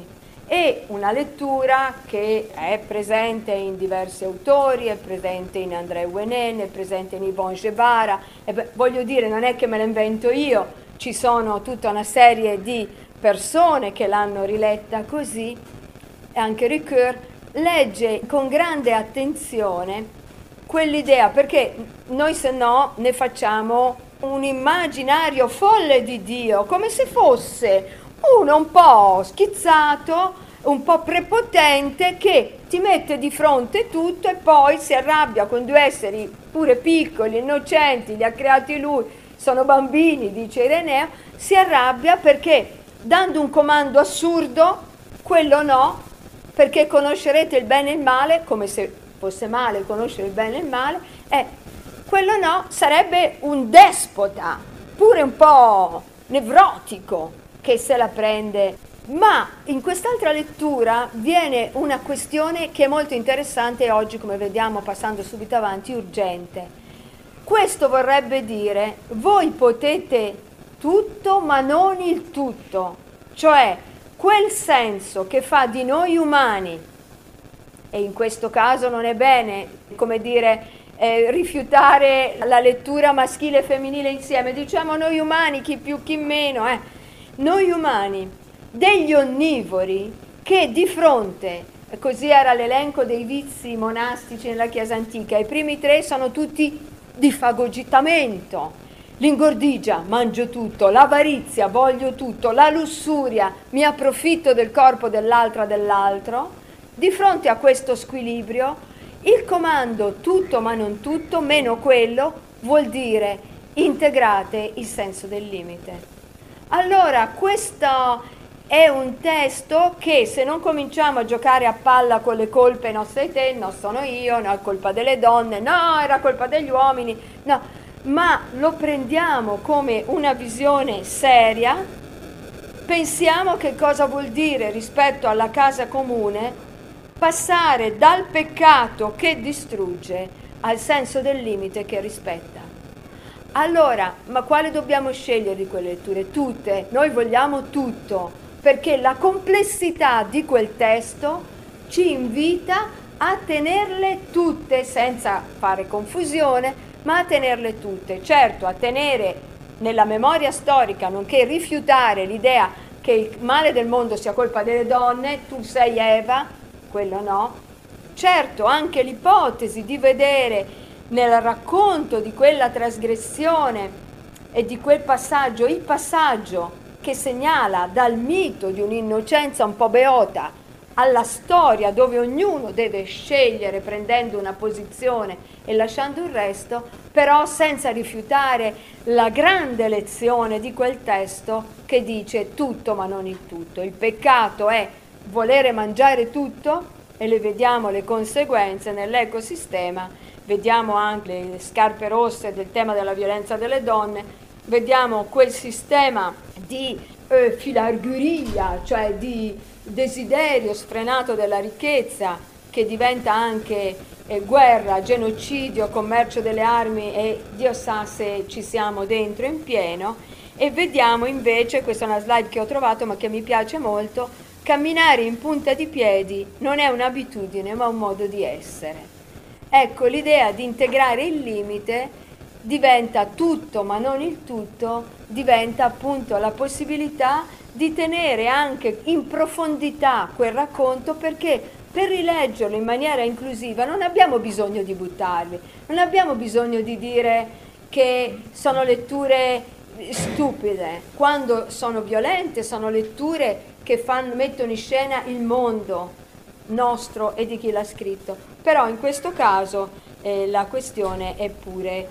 e una lettura che è presente in diversi autori, è presente in André Ouenet, è presente in Yvon Gebara, voglio dire, non è che me la invento io, ci sono tutta una serie di persone che l'hanno riletta così, e anche Ricoeur legge con grande attenzione quell'idea, perché noi se no ne facciamo un immaginario folle di Dio, come se fosse uno un po' schizzato, un po' prepotente, che ti mette di fronte tutto e poi si arrabbia con due esseri pure piccoli, innocenti, li ha creati lui, sono bambini, dice Ireneo, si arrabbia perché dando un comando assurdo, quello no, perché conoscerete il bene e il male, come se fosse male conoscere il bene e il male, quello no, sarebbe un despota, pure un po' nevrotico, che se la prende. Ma in quest'altra lettura viene una questione che è molto interessante e oggi, come vediamo passando subito avanti, urgente. Questo vorrebbe dire, voi potete tutto ma non il tutto, cioè quel senso che fa di noi umani, e in questo caso non è bene, come dire, rifiutare la lettura maschile e femminile insieme, diciamo noi umani, chi più chi meno, noi umani, degli onnivori che di fronte, così era l'elenco dei vizi monastici nella Chiesa antica, i primi tre sono tutti di fagocitamento, l'ingordigia, mangio tutto, l'avarizia, voglio tutto, la lussuria, mi approfitto del corpo dell'altro. Di fronte a questo squilibrio, il comando tutto ma non tutto, meno quello, vuol dire integrate il senso del limite. Allora, questo è un testo che, se non cominciamo a giocare a palla con le colpe nostre te, no sono io, no è colpa delle donne, no era colpa degli uomini, no, ma lo prendiamo come una visione seria, pensiamo che cosa vuol dire rispetto alla casa comune passare dal peccato che distrugge al senso del limite che rispetta. Allora, ma quale dobbiamo scegliere di quelle letture? Tutte, noi vogliamo tutto, perché la complessità di quel testo ci invita a tenerle tutte, senza fare confusione, ma a tenerle tutte. Certo, a tenere nella memoria storica, nonché rifiutare l'idea che il male del mondo sia colpa delle donne, tu sei Eva, quello no. Certo, anche l'ipotesi di vedere nel racconto di quella trasgressione e di quel passaggio, il passaggio che segnala dal mito di un'innocenza un po' beota alla storia dove ognuno deve scegliere prendendo una posizione e lasciando il resto, però senza rifiutare la grande lezione di quel testo che dice tutto ma non il tutto. Il peccato è volere mangiare tutto e le vediamo le conseguenze nell'ecosistema, vediamo anche le scarpe rosse del tema della violenza delle donne, vediamo quel sistema di filarguria, cioè di desiderio sfrenato della ricchezza che diventa anche guerra, genocidio, commercio delle armi e Dio sa se ci siamo dentro in pieno, e vediamo invece, questa è una slide che ho trovato ma che mi piace molto, camminare in punta di piedi non è un'abitudine ma un modo di essere. Ecco, l'idea di integrare il limite diventa tutto ma non il tutto, diventa appunto la possibilità di tenere anche in profondità quel racconto, perché per rileggerlo in maniera inclusiva non abbiamo bisogno di buttarli, non abbiamo bisogno di dire che sono letture stupide, quando sono violente sono letture che mettono in scena il mondo nostro e di chi l'ha scritto, però in questo caso la questione è pure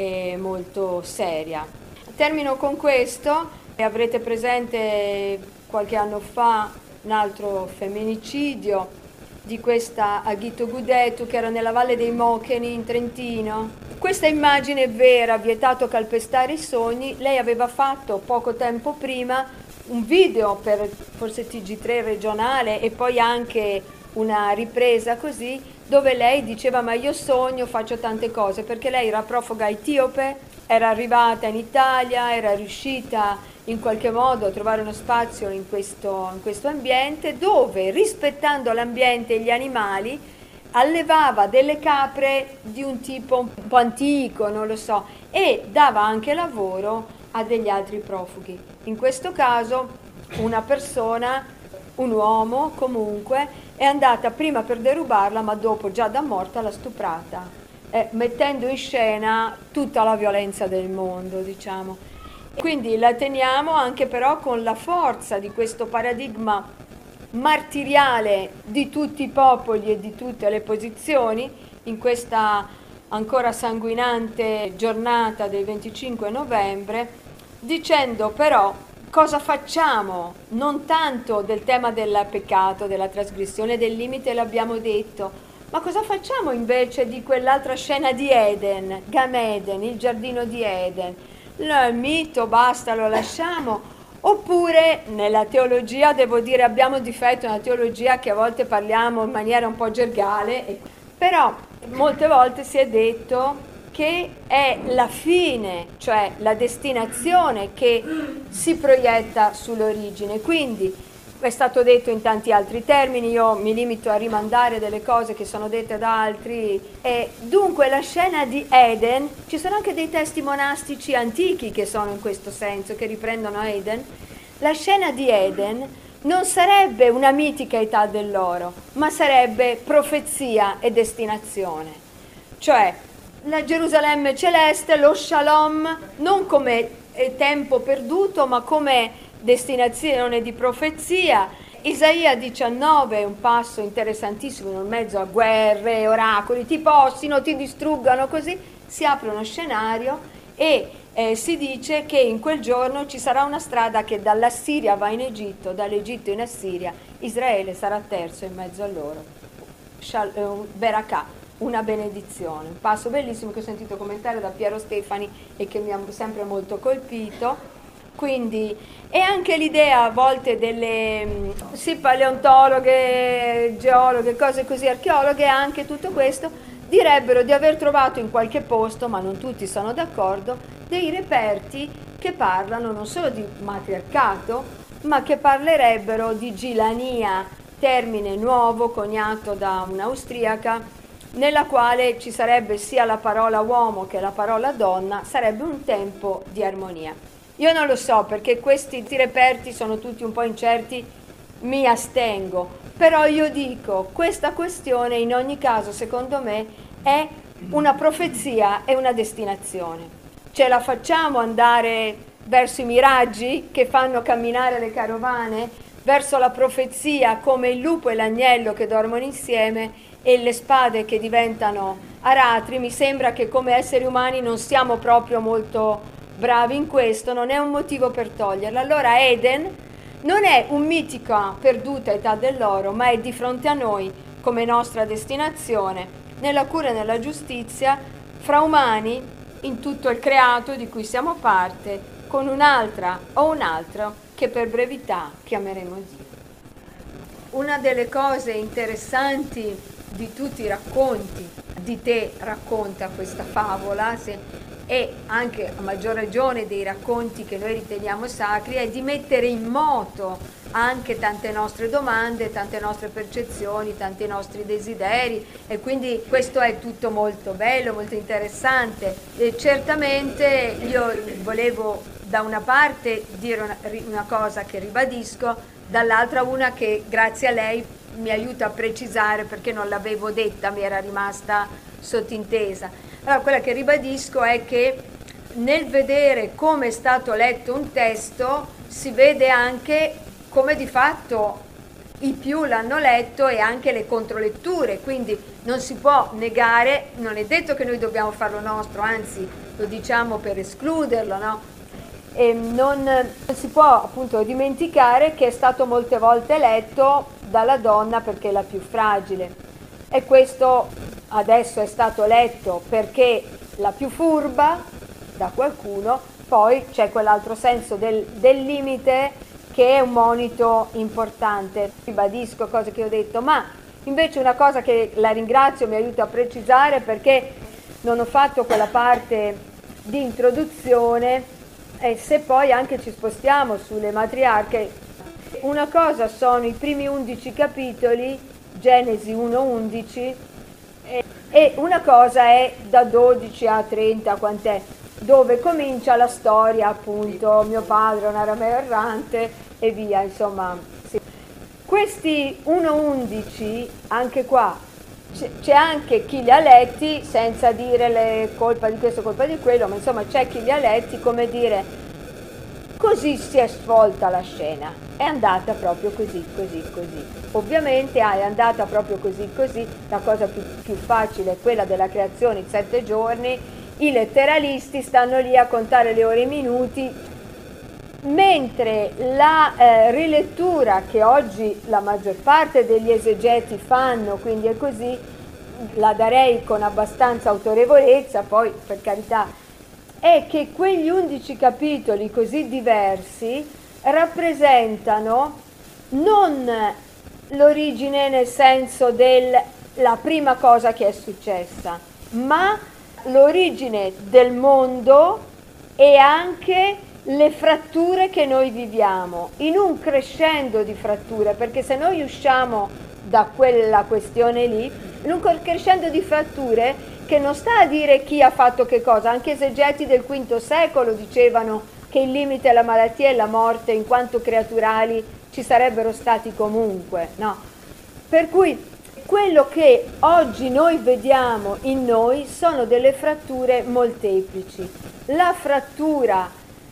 molto seria. Termino con questo, avrete presente qualche anno fa un altro femminicidio di questa Aghito Gudetu che era nella Valle dei Mocheni in Trentino. Questa immagine è vera, vietato calpestare i sogni. Lei aveva fatto poco tempo prima un video per forse TG3 regionale e poi anche una ripresa così, dove lei diceva ma io sogno, faccio tante cose, perché lei era profuga etiope, era arrivata in Italia, era riuscita in qualche modo a trovare uno spazio in questo ambiente dove, rispettando l'ambiente e gli animali, allevava delle capre di un tipo un po' antico, non lo so, e dava anche lavoro a degli altri profughi. In questo caso una persona, un uomo comunque, è andata prima per derubarla, ma dopo, già da morta, l'ha stuprata, mettendo in scena tutta la violenza del mondo, diciamo. Quindi la teniamo anche però con la forza di questo paradigma martiriale di tutti i popoli e di tutte le posizioni in questa ancora sanguinante giornata del 25 novembre, dicendo però cosa facciamo, non tanto del tema del peccato, della trasgressione, del limite, l'abbiamo detto, ma cosa facciamo invece di quell'altra scena di Eden, Gan Eden, il giardino di Eden? Il mito, basta, lo lasciamo. Oppure nella teologia, devo dire, abbiamo un difetto nella teologia che a volte parliamo in maniera un po' gergale, però molte volte si è detto che è la fine, cioè la destinazione che si proietta sull'origine. Quindi è stato detto in tanti altri termini, io mi limito a rimandare delle cose che sono dette da altri. E dunque la scena di Eden, ci sono anche dei testi monastici antichi che sono in questo senso, che riprendono Eden. La scena di Eden non sarebbe una mitica età dell'oro, ma sarebbe profezia e destinazione. Cioè la Gerusalemme celeste, lo Shalom, non come tempo perduto, ma come destinazione di profezia. Isaia 19 è un passo interessantissimo in mezzo a guerre, oracoli, ti possino, ti distruggano, così si apre uno scenario e si dice che in quel giorno ci sarà una strada che dall'Assiria va in Egitto, dall'Egitto in Assiria, Israele sarà terzo in mezzo a loro. Berakah, una benedizione, un passo bellissimo che ho sentito commentare da Piero Stefani e che mi ha sempre molto colpito. Quindi, e anche l'idea a volte delle paleontologhe, geologhe, cose così, archeologhe, anche tutto questo, direbbero di aver trovato in qualche posto, ma non tutti sono d'accordo, dei reperti che parlano non solo di matriarcato, ma che parlerebbero di Gilania, termine nuovo coniato da un'austriaca, nella quale ci sarebbe sia la parola uomo che la parola donna, sarebbe un tempo di armonia. Io non lo so perché questi reperti sono tutti un po' incerti, mi astengo, però io dico, questa questione in ogni caso secondo me è una profezia e una destinazione. Ce la facciamo andare verso i miraggi che fanno camminare le carovane, verso la profezia come il lupo e l'agnello che dormono insieme e le spade che diventano aratri. Mi sembra che come esseri umani non siamo proprio molto bravi in questo, non è un motivo per toglierla. Allora Eden non è un mitica perduta età dell'oro, ma è di fronte a noi come nostra destinazione, nella cura e nella giustizia, fra umani, in tutto il creato di cui siamo parte, con un'altra o un altro che per brevità chiameremo Dio. Una delle cose interessanti di tutti i racconti, di te racconta questa favola, e anche a maggior ragione dei racconti che noi riteniamo sacri, è di mettere in moto anche tante nostre domande, tante nostre percezioni, tanti nostri desideri, e quindi questo è tutto molto bello, molto interessante. E certamente io volevo da una parte dire una cosa che ribadisco, dall'altra una che grazie a lei mi aiuta a precisare perché non l'avevo detta, mi era rimasta sottintesa. Allora, quella che ribadisco è che nel vedere come è stato letto un testo si vede anche come di fatto i più l'hanno letto e anche le controletture, quindi non si può negare, non è detto che noi dobbiamo farlo nostro, anzi lo diciamo per escluderlo, no? E non si può appunto dimenticare che è stato molte volte letto dalla donna perché è la più fragile, e questo adesso è stato letto perché la più furba da qualcuno, poi c'è quell'altro senso del limite che è un monito importante. Ribadisco cose che ho detto, ma invece una cosa che la ringrazio, mi aiuta a precisare, perché non ho fatto quella parte di introduzione, e se poi anche ci spostiamo sulle matriarche, una cosa sono i primi 11 capitoli, Genesi 1-11, e una cosa è da 12 a 30, quant'è, dove comincia la storia, appunto, mio padre è un arameo errante e via, insomma. Sì. Questi 1-11, anche qua, c'è anche chi li ha letti, senza dire le colpa di questo, colpa di quello, ma insomma c'è chi li ha letti, come dire, così si è svolta la scena, è andata proprio così, così, così. Ovviamente è andata proprio così, così, la cosa più facile è quella della creazione in 7 giorni, i letteralisti stanno lì a contare le ore e i minuti, mentre la rilettura che oggi la maggior parte degli esegeti fanno, quindi è così, la darei con abbastanza autorevolezza, poi per carità, è che quegli 11 capitoli così diversi rappresentano non l'origine nel senso della prima cosa che è successa, ma l'origine del mondo e anche le fratture che noi viviamo, in un crescendo di fratture, perché se noi usciamo da quella questione lì, in un crescendo di fratture che non sta a dire chi ha fatto che cosa, anche esegeti del V secolo dicevano che il limite è la malattia e la morte, in quanto creaturali ci sarebbero stati comunque, no? Per cui quello che oggi noi vediamo in noi sono delle fratture molteplici. La frattura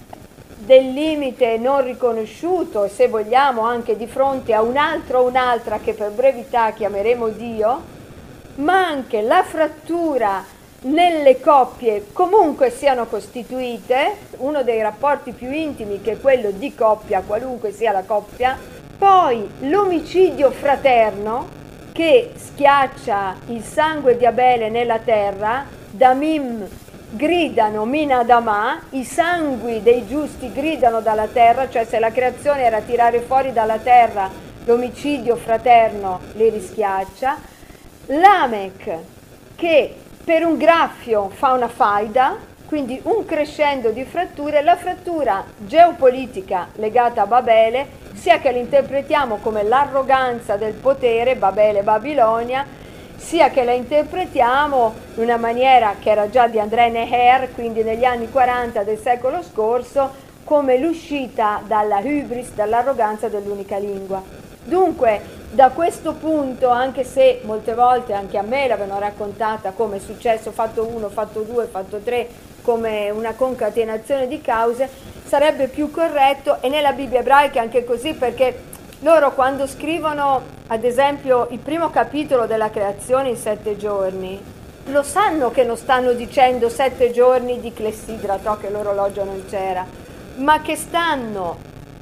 del limite non riconosciuto, se vogliamo anche di fronte a un altro o un'altra che per brevità chiameremo Dio, ma anche la frattura nelle coppie comunque siano costituite, uno dei rapporti più intimi che è quello di coppia, qualunque sia la coppia, poi l'omicidio fraterno che schiaccia il sangue di Abele nella terra, Damim gridano min Adama, i sangui dei giusti gridano dalla terra, cioè se la creazione era tirare fuori dalla terra, l'omicidio fraterno li rischiaccia. Lamech che per un graffio fa una faida, quindi un crescendo di fratture, la frattura geopolitica legata a Babele, sia che l'interpretiamo come l'arroganza del potere, Babele, Babilonia, sia che la interpretiamo in una maniera che era già di André Neher, quindi negli anni 40 del secolo scorso, come l'uscita dalla hybris, dall'arroganza dell'unica lingua. Dunque, da questo punto, anche se molte volte anche a me l'avevano raccontata come è successo, fatto 1, fatto 2, fatto 3, come una concatenazione di cause, sarebbe più corretto, e nella Bibbia ebraica anche così, perché loro quando scrivono, ad esempio, il primo capitolo della creazione in 7 giorni, lo sanno che non stanno dicendo 7 giorni di clessidra, che l'orologio non c'era, ma che stanno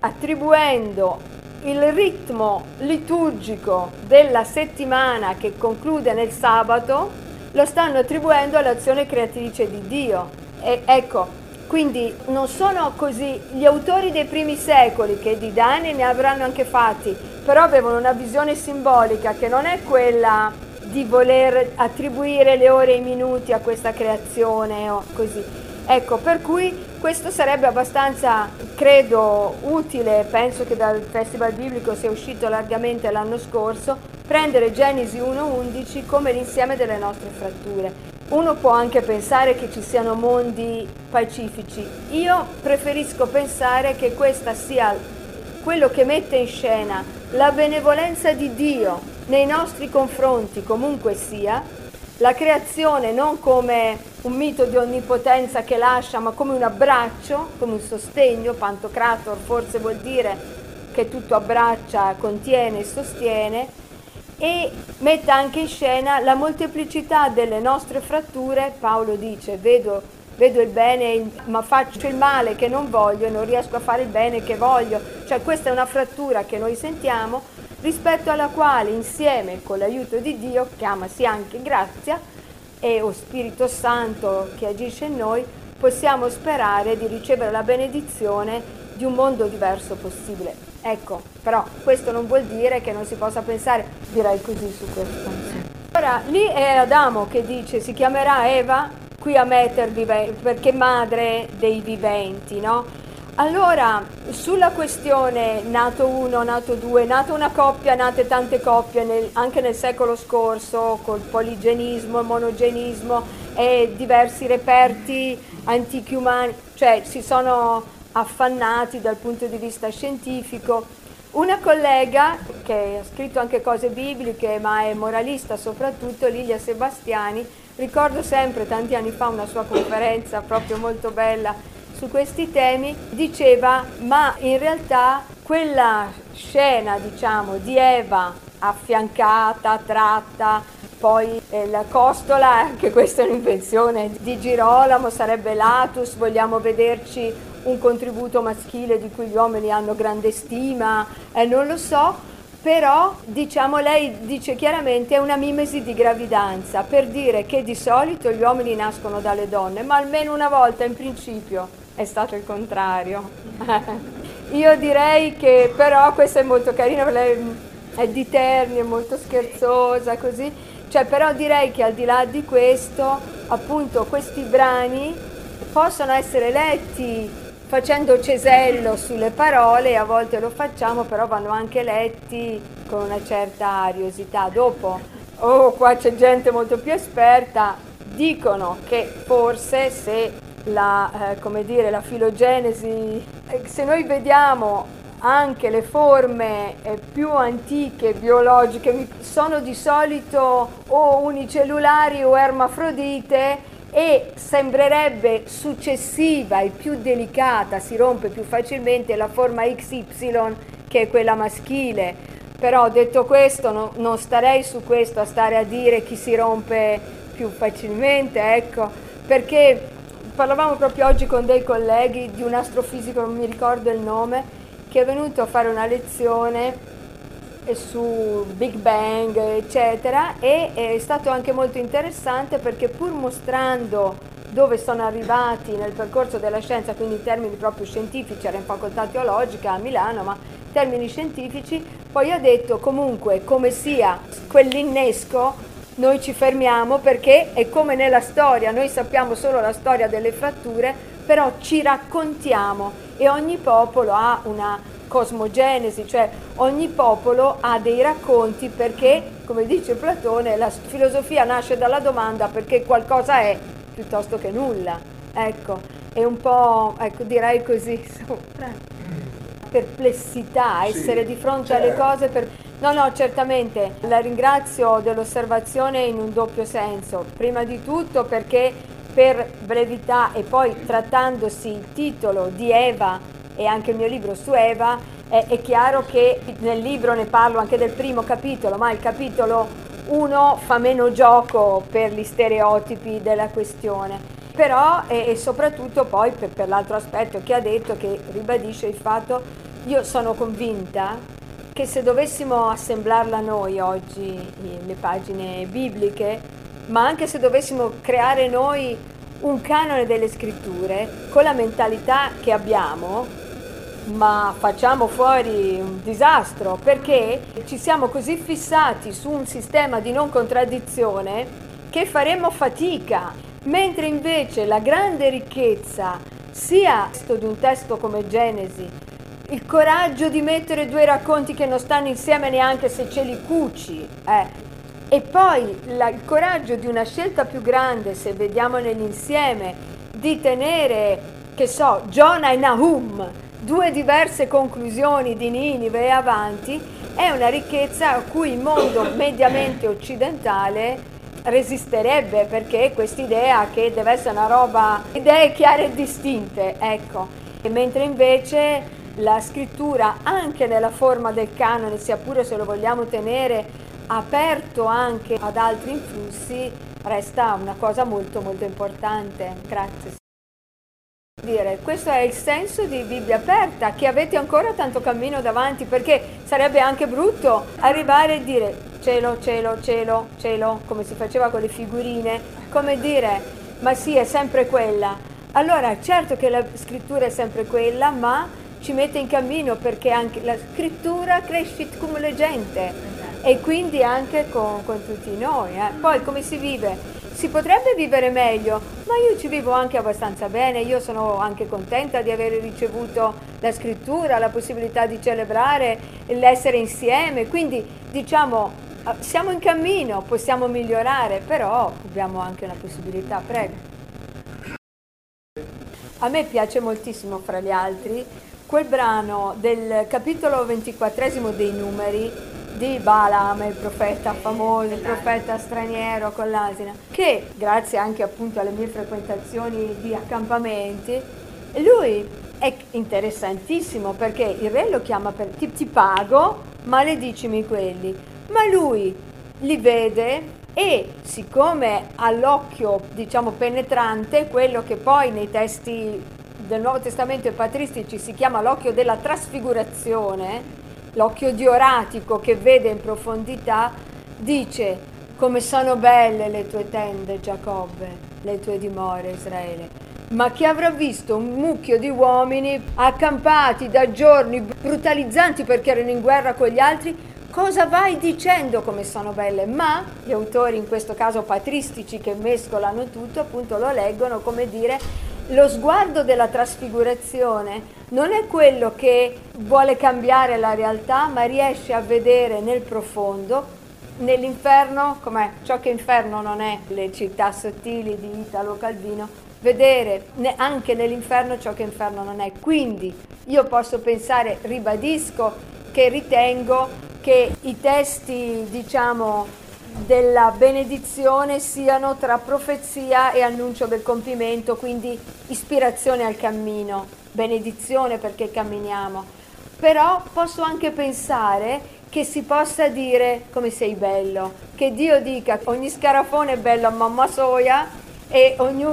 attribuendo il ritmo liturgico della settimana che conclude nel sabato, lo stanno attribuendo all'azione creatrice di Dio. E ecco, quindi non sono così gli autori dei primi secoli, che di danni ne avranno anche fatti, però avevano una visione simbolica che non è quella di voler attribuire le ore e i minuti a questa creazione o così. Ecco, per cui questo sarebbe abbastanza, credo, utile, penso che dal Festival Biblico sia uscito largamente l'anno scorso, prendere Genesi 1-11 come l'insieme delle nostre fratture. Uno può anche pensare che ci siano mondi pacifici. Io preferisco pensare che questa sia quello che mette in scena la benevolenza di Dio nei nostri confronti, comunque sia, la creazione non come un mito di onnipotenza che lascia, ma come un abbraccio, come un sostegno, pantocrator forse vuol dire che tutto abbraccia, contiene e sostiene, e metta anche in scena la molteplicità delle nostre fratture. Paolo dice: vedo il bene ma faccio il male che non voglio e non riesco a fare il bene che voglio, cioè questa è una frattura che noi sentiamo, rispetto alla quale insieme con l'aiuto di Dio, chiamasi anche grazia e o Spirito Santo che agisce in noi, possiamo sperare di ricevere la benedizione di un mondo diverso possibile. Ecco, però questo non vuol dire che non si possa pensare, direi così su questo. Ora, lì è Adamo che dice si chiamerà Eva, qui a mettervi, perché madre dei viventi, no? Allora, sulla questione nato uno, nato due, nata una coppia, nate tante coppie, anche nel secolo scorso, col poligenismo, il monogenismo e diversi reperti antichi umani, cioè si sono affannati dal punto di vista scientifico. Una collega che ha scritto anche cose bibliche, ma è moralista soprattutto, Lilia Sebastiani, ricordo sempre tanti anni fa una sua conferenza proprio molto bella su questi temi, diceva: ma in realtà quella scena, diciamo, di Eva affiancata, tratta, poi la costola, anche questa è un'invenzione di Girolamo, sarebbe Latus, vogliamo vederci un contributo maschile di cui gli uomini hanno grande stima, non lo so, però diciamo, lei dice chiaramente è una mimesi di gravidanza, per dire che di solito gli uomini nascono dalle donne, ma almeno una volta in principio è stato il contrario. Io direi che però questa è molto carina, lei è di Terni, è molto scherzosa, così, cioè, però direi che al di là di questo, appunto, questi brani possono essere letti facendo cesello sulle parole, a volte lo facciamo, però vanno anche letti con una certa ariosità. Dopo, qua c'è gente molto più esperta, dicono che forse se come dire, la filogenesi, se noi vediamo anche le forme più antiche biologiche, sono di solito o unicellulari o ermafrodite, e sembrerebbe successiva e più delicata, si rompe più facilmente la forma XY, che è quella maschile. Però detto questo, non starei su questo a stare a dire chi si rompe più facilmente, ecco, perché parlavamo proprio oggi con dei colleghi di un astrofisico, non mi ricordo il nome, che è venuto a fare una lezione su Big Bang, eccetera, e è stato anche molto interessante perché, pur mostrando dove sono arrivati nel percorso della scienza, quindi in termini proprio scientifici, era in facoltà teologica a Milano, ma in termini scientifici, poi ha detto comunque, come sia quell'innesco, noi ci fermiamo perché è come nella storia, noi sappiamo solo la storia delle fratture, però ci raccontiamo, e ogni popolo ha una cosmogenesi, cioè ogni popolo ha dei racconti, perché, come dice Platone, la filosofia nasce dalla domanda perché qualcosa è piuttosto che nulla. Ecco, è un po', ecco, direi così, perplessità, essere di fronte alle cose. No, certamente, la ringrazio dell'osservazione in un doppio senso. Prima di tutto perché, per brevità, e poi trattandosi il titolo di Eva e anche il mio libro su Eva, è chiaro che nel libro ne parlo anche del primo capitolo, ma il capitolo 1 fa meno gioco per gli stereotipi della questione. Però, e soprattutto poi per l'altro aspetto che ha detto, che ribadisce il fatto, io sono convinta che se dovessimo assemblarla noi oggi, le pagine bibliche, ma anche se dovessimo creare noi un canone delle scritture, con la mentalità che abbiamo, ma facciamo fuori un disastro, perché ci siamo così fissati su un sistema di non contraddizione che faremo fatica, mentre invece la grande ricchezza sia di un testo come Genesi, il coraggio di mettere due racconti che non stanno insieme neanche se ce li cuci, e poi il coraggio di una scelta più grande, se vediamo nell'insieme, di tenere, che so, Giona e Nahum, due diverse conclusioni di Ninive e avanti, è una ricchezza a cui il mondo mediamente occidentale resisterebbe, perché quest'idea che deve essere una roba, idee chiare e distinte, ecco. E mentre invece la scrittura, anche nella forma del canone, sia pure se lo vogliamo tenere aperto anche ad altri influssi, resta una cosa molto molto importante. Grazie. Questo è il senso di Bibbia aperta, che avete ancora tanto cammino davanti, perché sarebbe anche brutto arrivare e dire cielo, cielo, cielo, cielo, come si faceva con le figurine, come dire, ma sì, è sempre quella. Allora, certo che la scrittura è sempre quella, ma ci mette in cammino, perché anche la scrittura crescit cum legente, e quindi anche con tutti noi. Poi come si vive? si potrebbe vivere meglio, ma io ci vivo anche abbastanza bene, io sono anche contenta di aver ricevuto la scrittura, la possibilità di celebrare, l'essere insieme, quindi diciamo siamo in cammino, possiamo migliorare, però abbiamo anche una possibilità, prego. A me piace moltissimo, fra gli altri, quel brano del capitolo 24 dei Numeri di Balaam, il profeta famoso, il profeta straniero con l'asina, che grazie anche appunto alle mie frequentazioni di accampamenti, lui è interessantissimo perché il re lo chiama per ti pago, maledicimi quelli, ma lui li vede e siccome ha l'occhio, diciamo, penetrante, quello che poi nei testi del Nuovo Testamento e patristici si chiama l'occhio della trasfigurazione, l'occhio dioratico che vede in profondità, dice: come sono belle le tue tende, Giacobbe, le tue dimore, Israele. Ma chi avrà visto un mucchio di uomini accampati da giorni brutalizzanti perché erano in guerra con gli altri? Cosa vai dicendo come sono belle? Ma gli autori, in questo caso patristici, che mescolano tutto, appunto lo leggono come dire: lo sguardo della trasfigurazione non è quello che vuole cambiare la realtà, ma riesce a vedere nel profondo, nell'inferno, come ciò che inferno non è, le città sottili di Italo Calvino, vedere anche nell'inferno ciò che inferno non è. Quindi io posso pensare, ribadisco, che ritengo che i testi, diciamo, della benedizione siano tra profezia e annuncio del compimento, quindi ispirazione al cammino, benedizione perché camminiamo. Però posso anche pensare che si possa dire come sei bello, che Dio dica ogni scarafone è bello a mamma soia e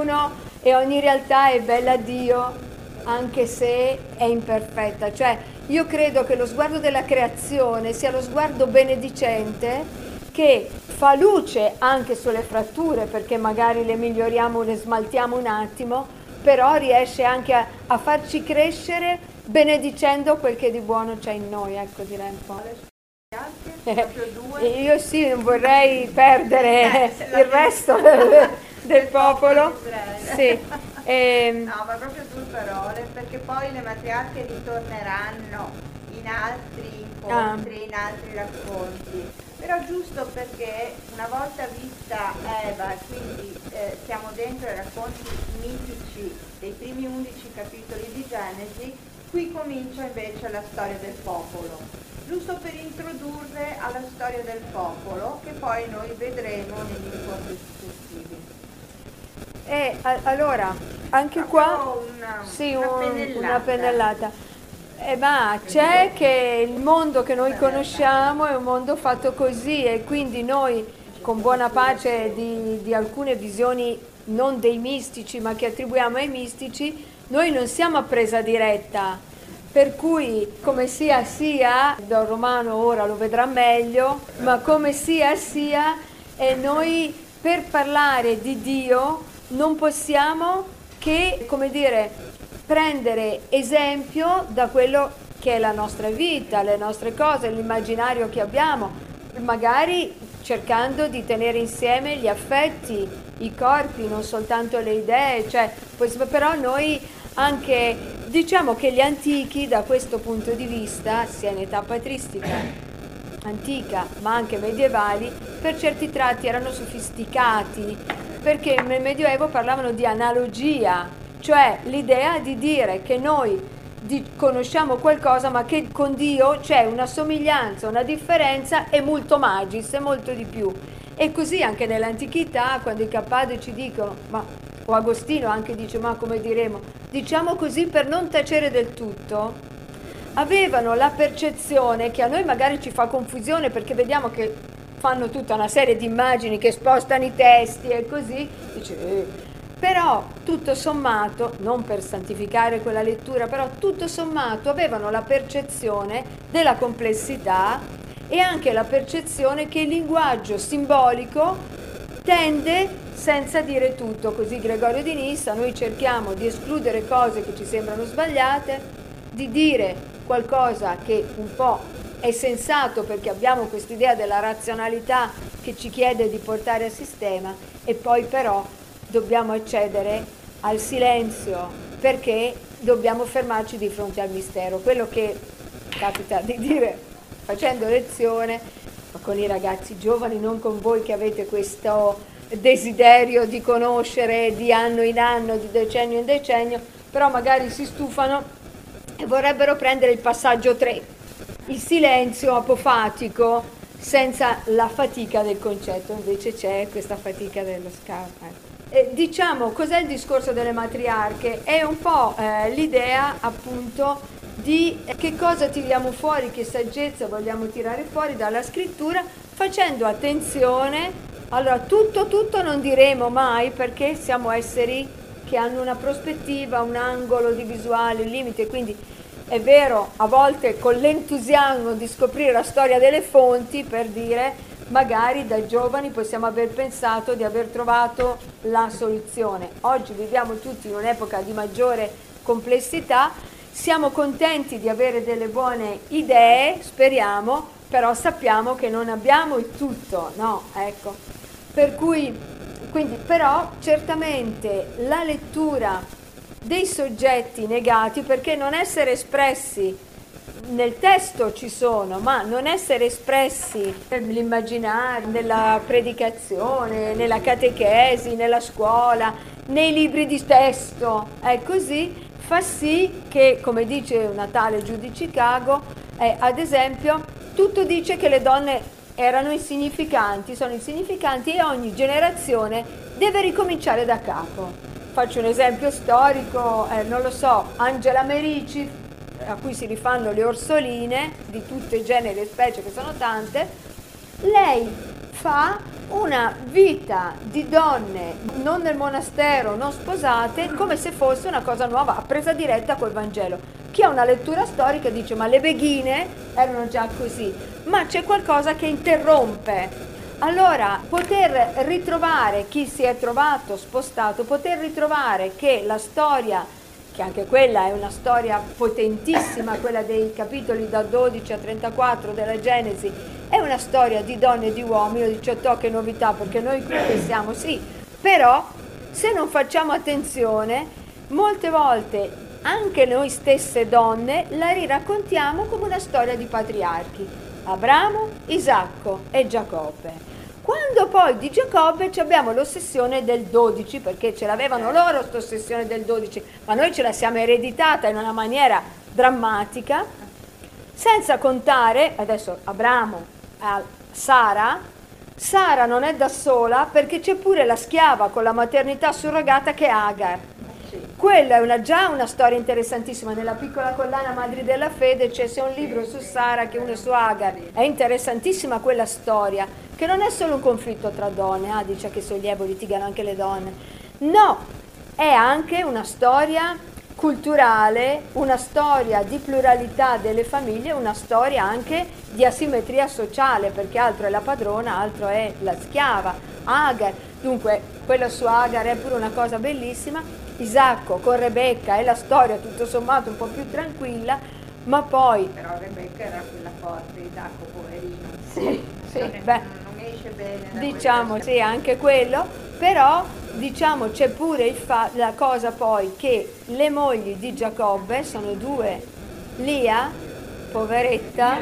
ogni realtà è bella a Dio anche se è imperfetta. Cioè io credo che lo sguardo della creazione sia lo sguardo benedicente che fa luce anche sulle fratture, perché magari le miglioriamo, le smaltiamo un attimo, però riesce anche a farci crescere benedicendo quel che di buono c'è in noi, ecco, direi un po'. Io sì, non vorrei perdere il resto del popolo. Sì. No, ma proprio due parole, perché poi le matriarche ritorneranno in altri incontri, in altri racconti. Però giusto perché una volta vista Eva, quindi siamo dentro ai racconti mitici dei primi 11 capitoli di Genesi, qui comincia invece la storia del popolo. Giusto per introdurre alla storia del popolo, che poi noi vedremo negli incontri successivi. Allora, anche qua una pennellata. Ma c'è che il mondo che noi conosciamo è un mondo fatto così, e quindi noi, con buona pace di alcune visioni non dei mistici ma che attribuiamo ai mistici, noi non siamo a presa diretta, per cui come sia sia, Don Romano ora lo vedrà meglio, ma come sia sia, noi per parlare di Dio non possiamo che, come dire, prendere esempio da quello che è la nostra vita, le nostre cose, l'immaginario che abbiamo, magari cercando di tenere insieme gli affetti, i corpi, non soltanto le idee, cioè, però noi anche diciamo che gli antichi da questo punto di vista, sia in età patristica antica ma anche medievali, per certi tratti erano sofisticati, perché nel Medioevo parlavano di analogia, cioè l'idea di dire che noi conosciamo qualcosa ma che con Dio c'è una somiglianza, una differenza e molto magis, e molto di più. E così anche nell'antichità, quando i cappadici dicono, o Agostino anche dice, ma come diremo, diciamo così per non tacere del tutto, avevano la percezione, che a noi magari ci fa confusione perché vediamo che fanno tutta una serie di immagini che spostano i testi e così, però tutto sommato, non per santificare quella lettura, però tutto sommato avevano la percezione della complessità e anche la percezione che il linguaggio simbolico tende senza dire tutto. Così Gregorio di Nissa, noi cerchiamo di escludere cose che ci sembrano sbagliate, di dire qualcosa che un po' è sensato perché abbiamo quest'idea della razionalità che ci chiede di portare a sistema, e poi però dobbiamo accedere al silenzio perché dobbiamo fermarci di fronte al mistero. Quello che capita di dire facendo lezione con i ragazzi giovani, non con voi che avete questo desiderio di conoscere di anno in anno, di decennio in decennio, però magari si stufano e vorrebbero prendere il passaggio 3, il silenzio apofatico senza la fatica del concetto, invece c'è questa fatica dello scavo. Diciamo, cos'è il discorso delle matriarche? È un po' l'idea appunto di che cosa tiriamo fuori, che saggezza vogliamo tirare fuori dalla scrittura, facendo attenzione. Allora, tutto non diremo mai, perché siamo esseri che hanno una prospettiva, un angolo di visuale, un limite, quindi è vero, a volte con l'entusiasmo di scoprire la storia delle fonti, per dire, magari da giovani possiamo aver pensato di aver trovato la soluzione. Oggi viviamo tutti in un'epoca di maggiore complessità, siamo contenti di avere delle buone idee, speriamo, però sappiamo che non abbiamo il tutto, no? Ecco. Per cui, quindi, però certamente la lettura dei soggetti negati, perché non essere espressi nel testo ci sono, ma non essere espressi nell'immaginario, nella predicazione, nella catechesi, nella scuola, nei libri di testo, è così, fa sì che, come dice una tale Judy Chicago, ad esempio, tutto dice che le donne erano insignificanti, sono insignificanti e ogni generazione deve ricominciare da capo. Faccio un esempio storico, non lo so, Angela Merici, a cui si rifanno le orsoline di tutte generi e specie, che sono tante. Lei fa una vita di donne non nel monastero, non sposate, come se fosse una cosa nuova, presa diretta col Vangelo. Chi ha una lettura storica dice ma le beghine erano già così, ma c'è qualcosa che interrompe. Allora, poter ritrovare chi si è trovato spostato, poter ritrovare che la storia, che anche quella è una storia potentissima, quella dei capitoli da 12 a 34 della Genesi, è una storia di donne e di uomini. Io dico, oh, che novità, perché noi qui pensiamo sì, però se non facciamo attenzione, molte volte anche noi stesse donne la riraccontiamo come una storia di patriarchi, Abramo, Isacco e Giacobbe. Quando poi di Giacobbe abbiamo l'ossessione del 12, perché ce l'avevano loro questa ossessione del 12, ma noi ce la siamo ereditata in una maniera drammatica, senza contare, adesso Abramo, Sara non è da sola perché c'è pure la schiava con la maternità surrogata che è Agar. Quella è già una storia interessantissima. Nella piccola collana Madri della Fede c'è sia un libro su Sara che uno su Agar. È interessantissima quella storia, che non è solo un conflitto tra donne, dice che sollievo, litigano anche le donne. No, è anche una storia culturale, una storia di pluralità delle famiglie, una storia anche di asimmetria sociale, perché altro è la padrona, altro è la schiava, Agar. Dunque, quella su Agar è pure una cosa bellissima. Isacco con Rebecca è la storia tutto sommato un po' più tranquilla, ma poi... Però Rebecca era quella forte, Isacco poverino. Sì, non esce bene. Diciamo, sì, anche quello, però diciamo c'è pure la cosa poi che le mogli di Giacobbe sono due, Lia, poveretta,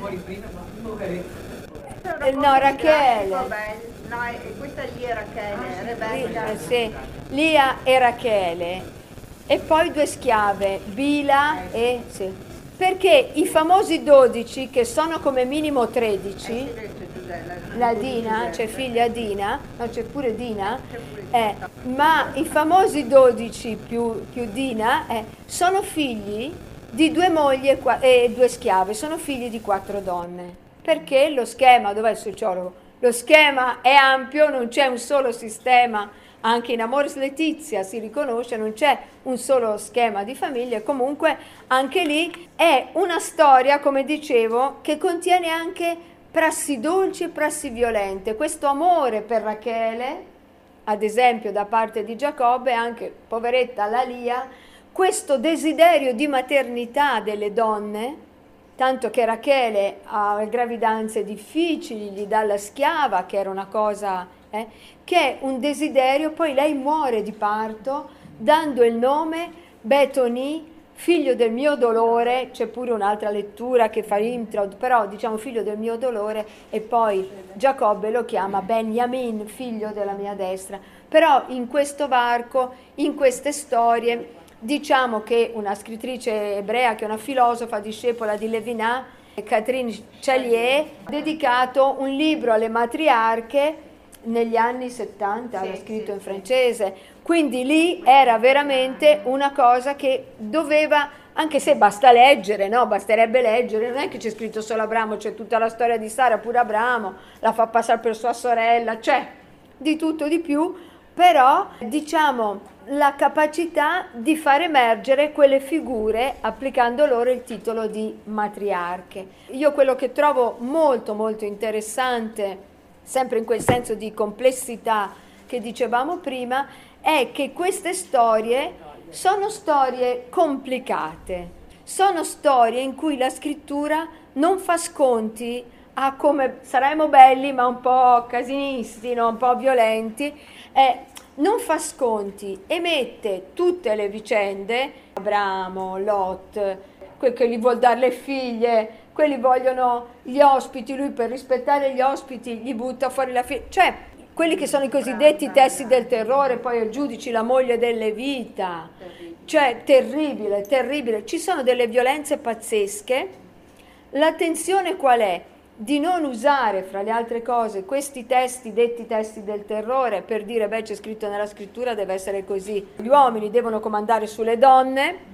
no, Rachele. No, questa lì è Rachele, Rebecca. Sì, Lia e Rachele, e poi due schiave, Bila e... Sì. Perché i famosi 12, che sono come minimo 13, la Dina, c'è figlia Dina, no, c'è pure Dina, ma i famosi 12 più Dina sono figli di due mogli e due schiave, sono figli di 4 donne. Perché lo schema, dov'è il sociologo? Lo schema è ampio, non c'è un solo sistema, anche in Amoris Laetitia si riconosce, non c'è un solo schema di famiglia, comunque anche lì è una storia, come dicevo, che contiene anche prassi dolci e prassi violente. Questo amore per Rachele, ad esempio da parte di Giacobbe, anche poveretta la Lia, questo desiderio di maternità delle donne, tanto che Rachele ha gravidanze difficili, gli dà la schiava, che era una cosa, che è un desiderio, poi lei muore di parto, dando il nome Betoni, figlio del mio dolore. C'è pure un'altra lettura che fa intro, però diciamo figlio del mio dolore, e poi Giacobbe lo chiama Benjamin, figlio della mia destra. Però in questo varco, in queste storie, diciamo che una scrittrice ebrea, che è una filosofa discepola di Levinas, Catherine Chalier, ha dedicato un libro alle matriarche negli anni 70, l'ha scritto in francese, quindi lì era veramente una cosa che doveva, anche se basta leggere, no? Basterebbe leggere, non è che c'è scritto solo Abramo, c'è tutta la storia di Sara, pure Abramo la fa passare per sua sorella, c'è di tutto di più, però diciamo la capacità di far emergere quelle figure applicando loro il titolo di matriarche. Io quello che trovo molto molto interessante, sempre in quel senso di complessità che dicevamo prima, è che queste storie sono storie complicate, sono storie in cui la scrittura non fa sconti a come saremo belli ma un po' casinisti, no? Un po' violenti, non fa sconti e mette tutte le vicende, Abramo, Lot, quel che gli vuol dare le figlie, quelli vogliono gli ospiti, lui per rispettare gli ospiti gli butta fuori la figlia, cioè quelli che sono i cosiddetti testi del terrore, poi il giudice, la moglie delle vita, cioè terribile, terribile, ci sono delle violenze pazzesche. L'attenzione qual è? Di non usare, fra le altre cose, questi testi, detti testi del terrore, per dire, beh, c'è scritto nella scrittura, deve essere così. Gli uomini devono comandare sulle donne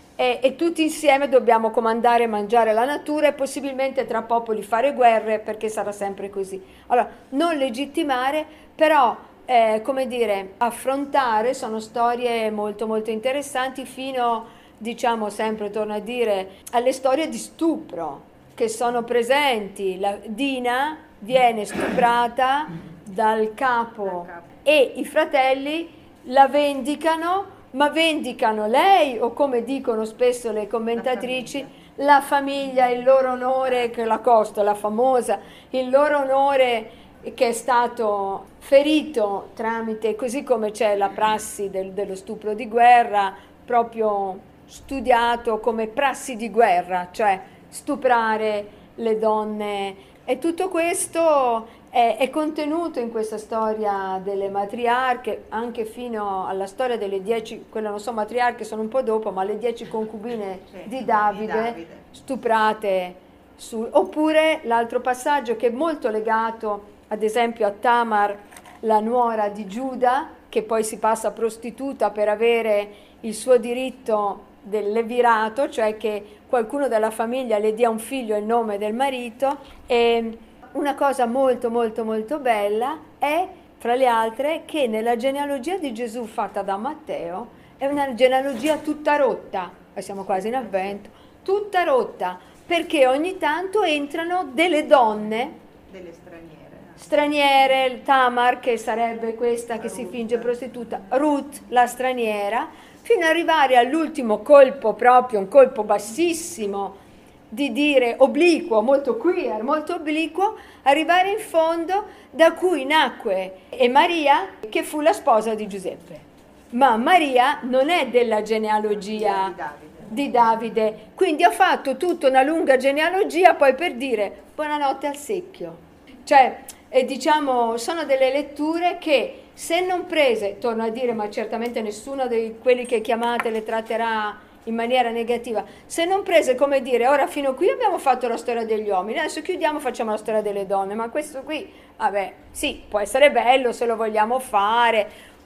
e tutti insieme dobbiamo comandare e mangiare la natura e possibilmente tra popoli fare guerre, perché sarà sempre così. Allora, non legittimare, però, come dire, affrontare, sono storie molto molto interessanti, fino, diciamo, sempre, torno a dire, alle storie di stupro che sono presenti. Dina viene stuprata dal capo e i fratelli la vendicano, ma vendicano lei o, come dicono spesso le commentatrici, la famiglia, il loro onore, che la Costola famosa, il loro onore che è stato ferito tramite, così come c'è la prassi dello stupro di guerra, proprio studiato come prassi di guerra, cioè stuprare le donne, e tutto questo è contenuto in questa storia delle matriarche, anche fino alla storia delle 10, quelle non sono matriarche, sono un po' dopo, ma le 10 concubine di Davide stuprate. Oppure l'altro passaggio che è molto legato, ad esempio, a Tamar, la nuora di Giuda, che poi si passa prostituta per avere il suo diritto del levirato, cioè che qualcuno della famiglia le dia un figlio in nome del marito. E una cosa molto molto molto bella è, fra le altre, che nella genealogia di Gesù fatta da Matteo è una genealogia tutta rotta, siamo quasi in avvento, tutta rotta, perché ogni tanto entrano delle donne, delle straniere, Tamar, che sarebbe questa che si finge prostituta, Ruth la straniera, fino ad arrivare all'ultimo colpo, proprio un colpo bassissimo, di dire obliquo, molto queer, molto obliquo, arrivare in fondo, da cui nacque Maria, che fu la sposa di Giuseppe. Ma Maria non è della genealogia di Davide, quindi ha fatto tutta una lunga genealogia poi per dire buonanotte al secchio. Cioè, diciamo, sono delle letture che, se non prese, torno a dire, ma certamente nessuno di quelli che chiamate le tratterà in maniera negativa, se non prese come dire, ora fino qui abbiamo fatto la storia degli uomini, adesso chiudiamo, facciamo la storia delle donne, ma questo qui, vabbè, sì, può essere bello se lo vogliamo fare,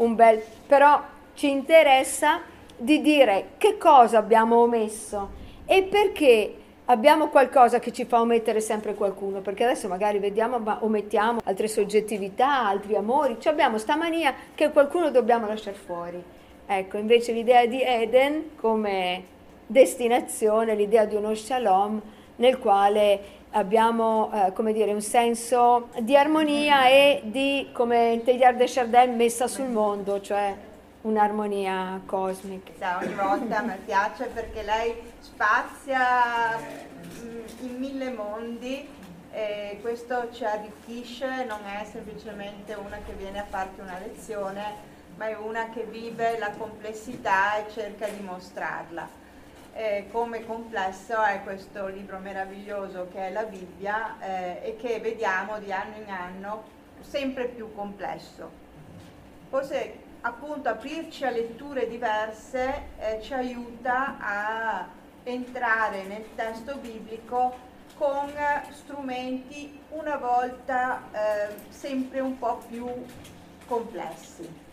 però ci interessa di dire che cosa abbiamo omesso e perché abbiamo qualcosa che ci fa omettere sempre qualcuno, perché adesso magari vediamo, ma omettiamo altre soggettività, altri amori, cioè abbiamo sta mania che qualcuno dobbiamo lasciare fuori. Ecco, invece l'idea di Eden come destinazione, l'idea di uno shalom nel quale abbiamo, come dire, un senso di armonia e di, come Teilhard de Chardin, messa sul mondo, cioè un'armonia cosmica. Ogni volta mi piace perché lei spazia in mille mondi e questo ci arricchisce, non è semplicemente una che viene a farti una lezione, ma è una che vive la complessità e cerca di mostrarla. Come complesso è questo libro meraviglioso che è la Bibbia e che vediamo di anno in anno sempre più complesso. Forse appunto aprirci a letture diverse ci aiuta a entrare nel testo biblico con strumenti una volta sempre un po' più complessi.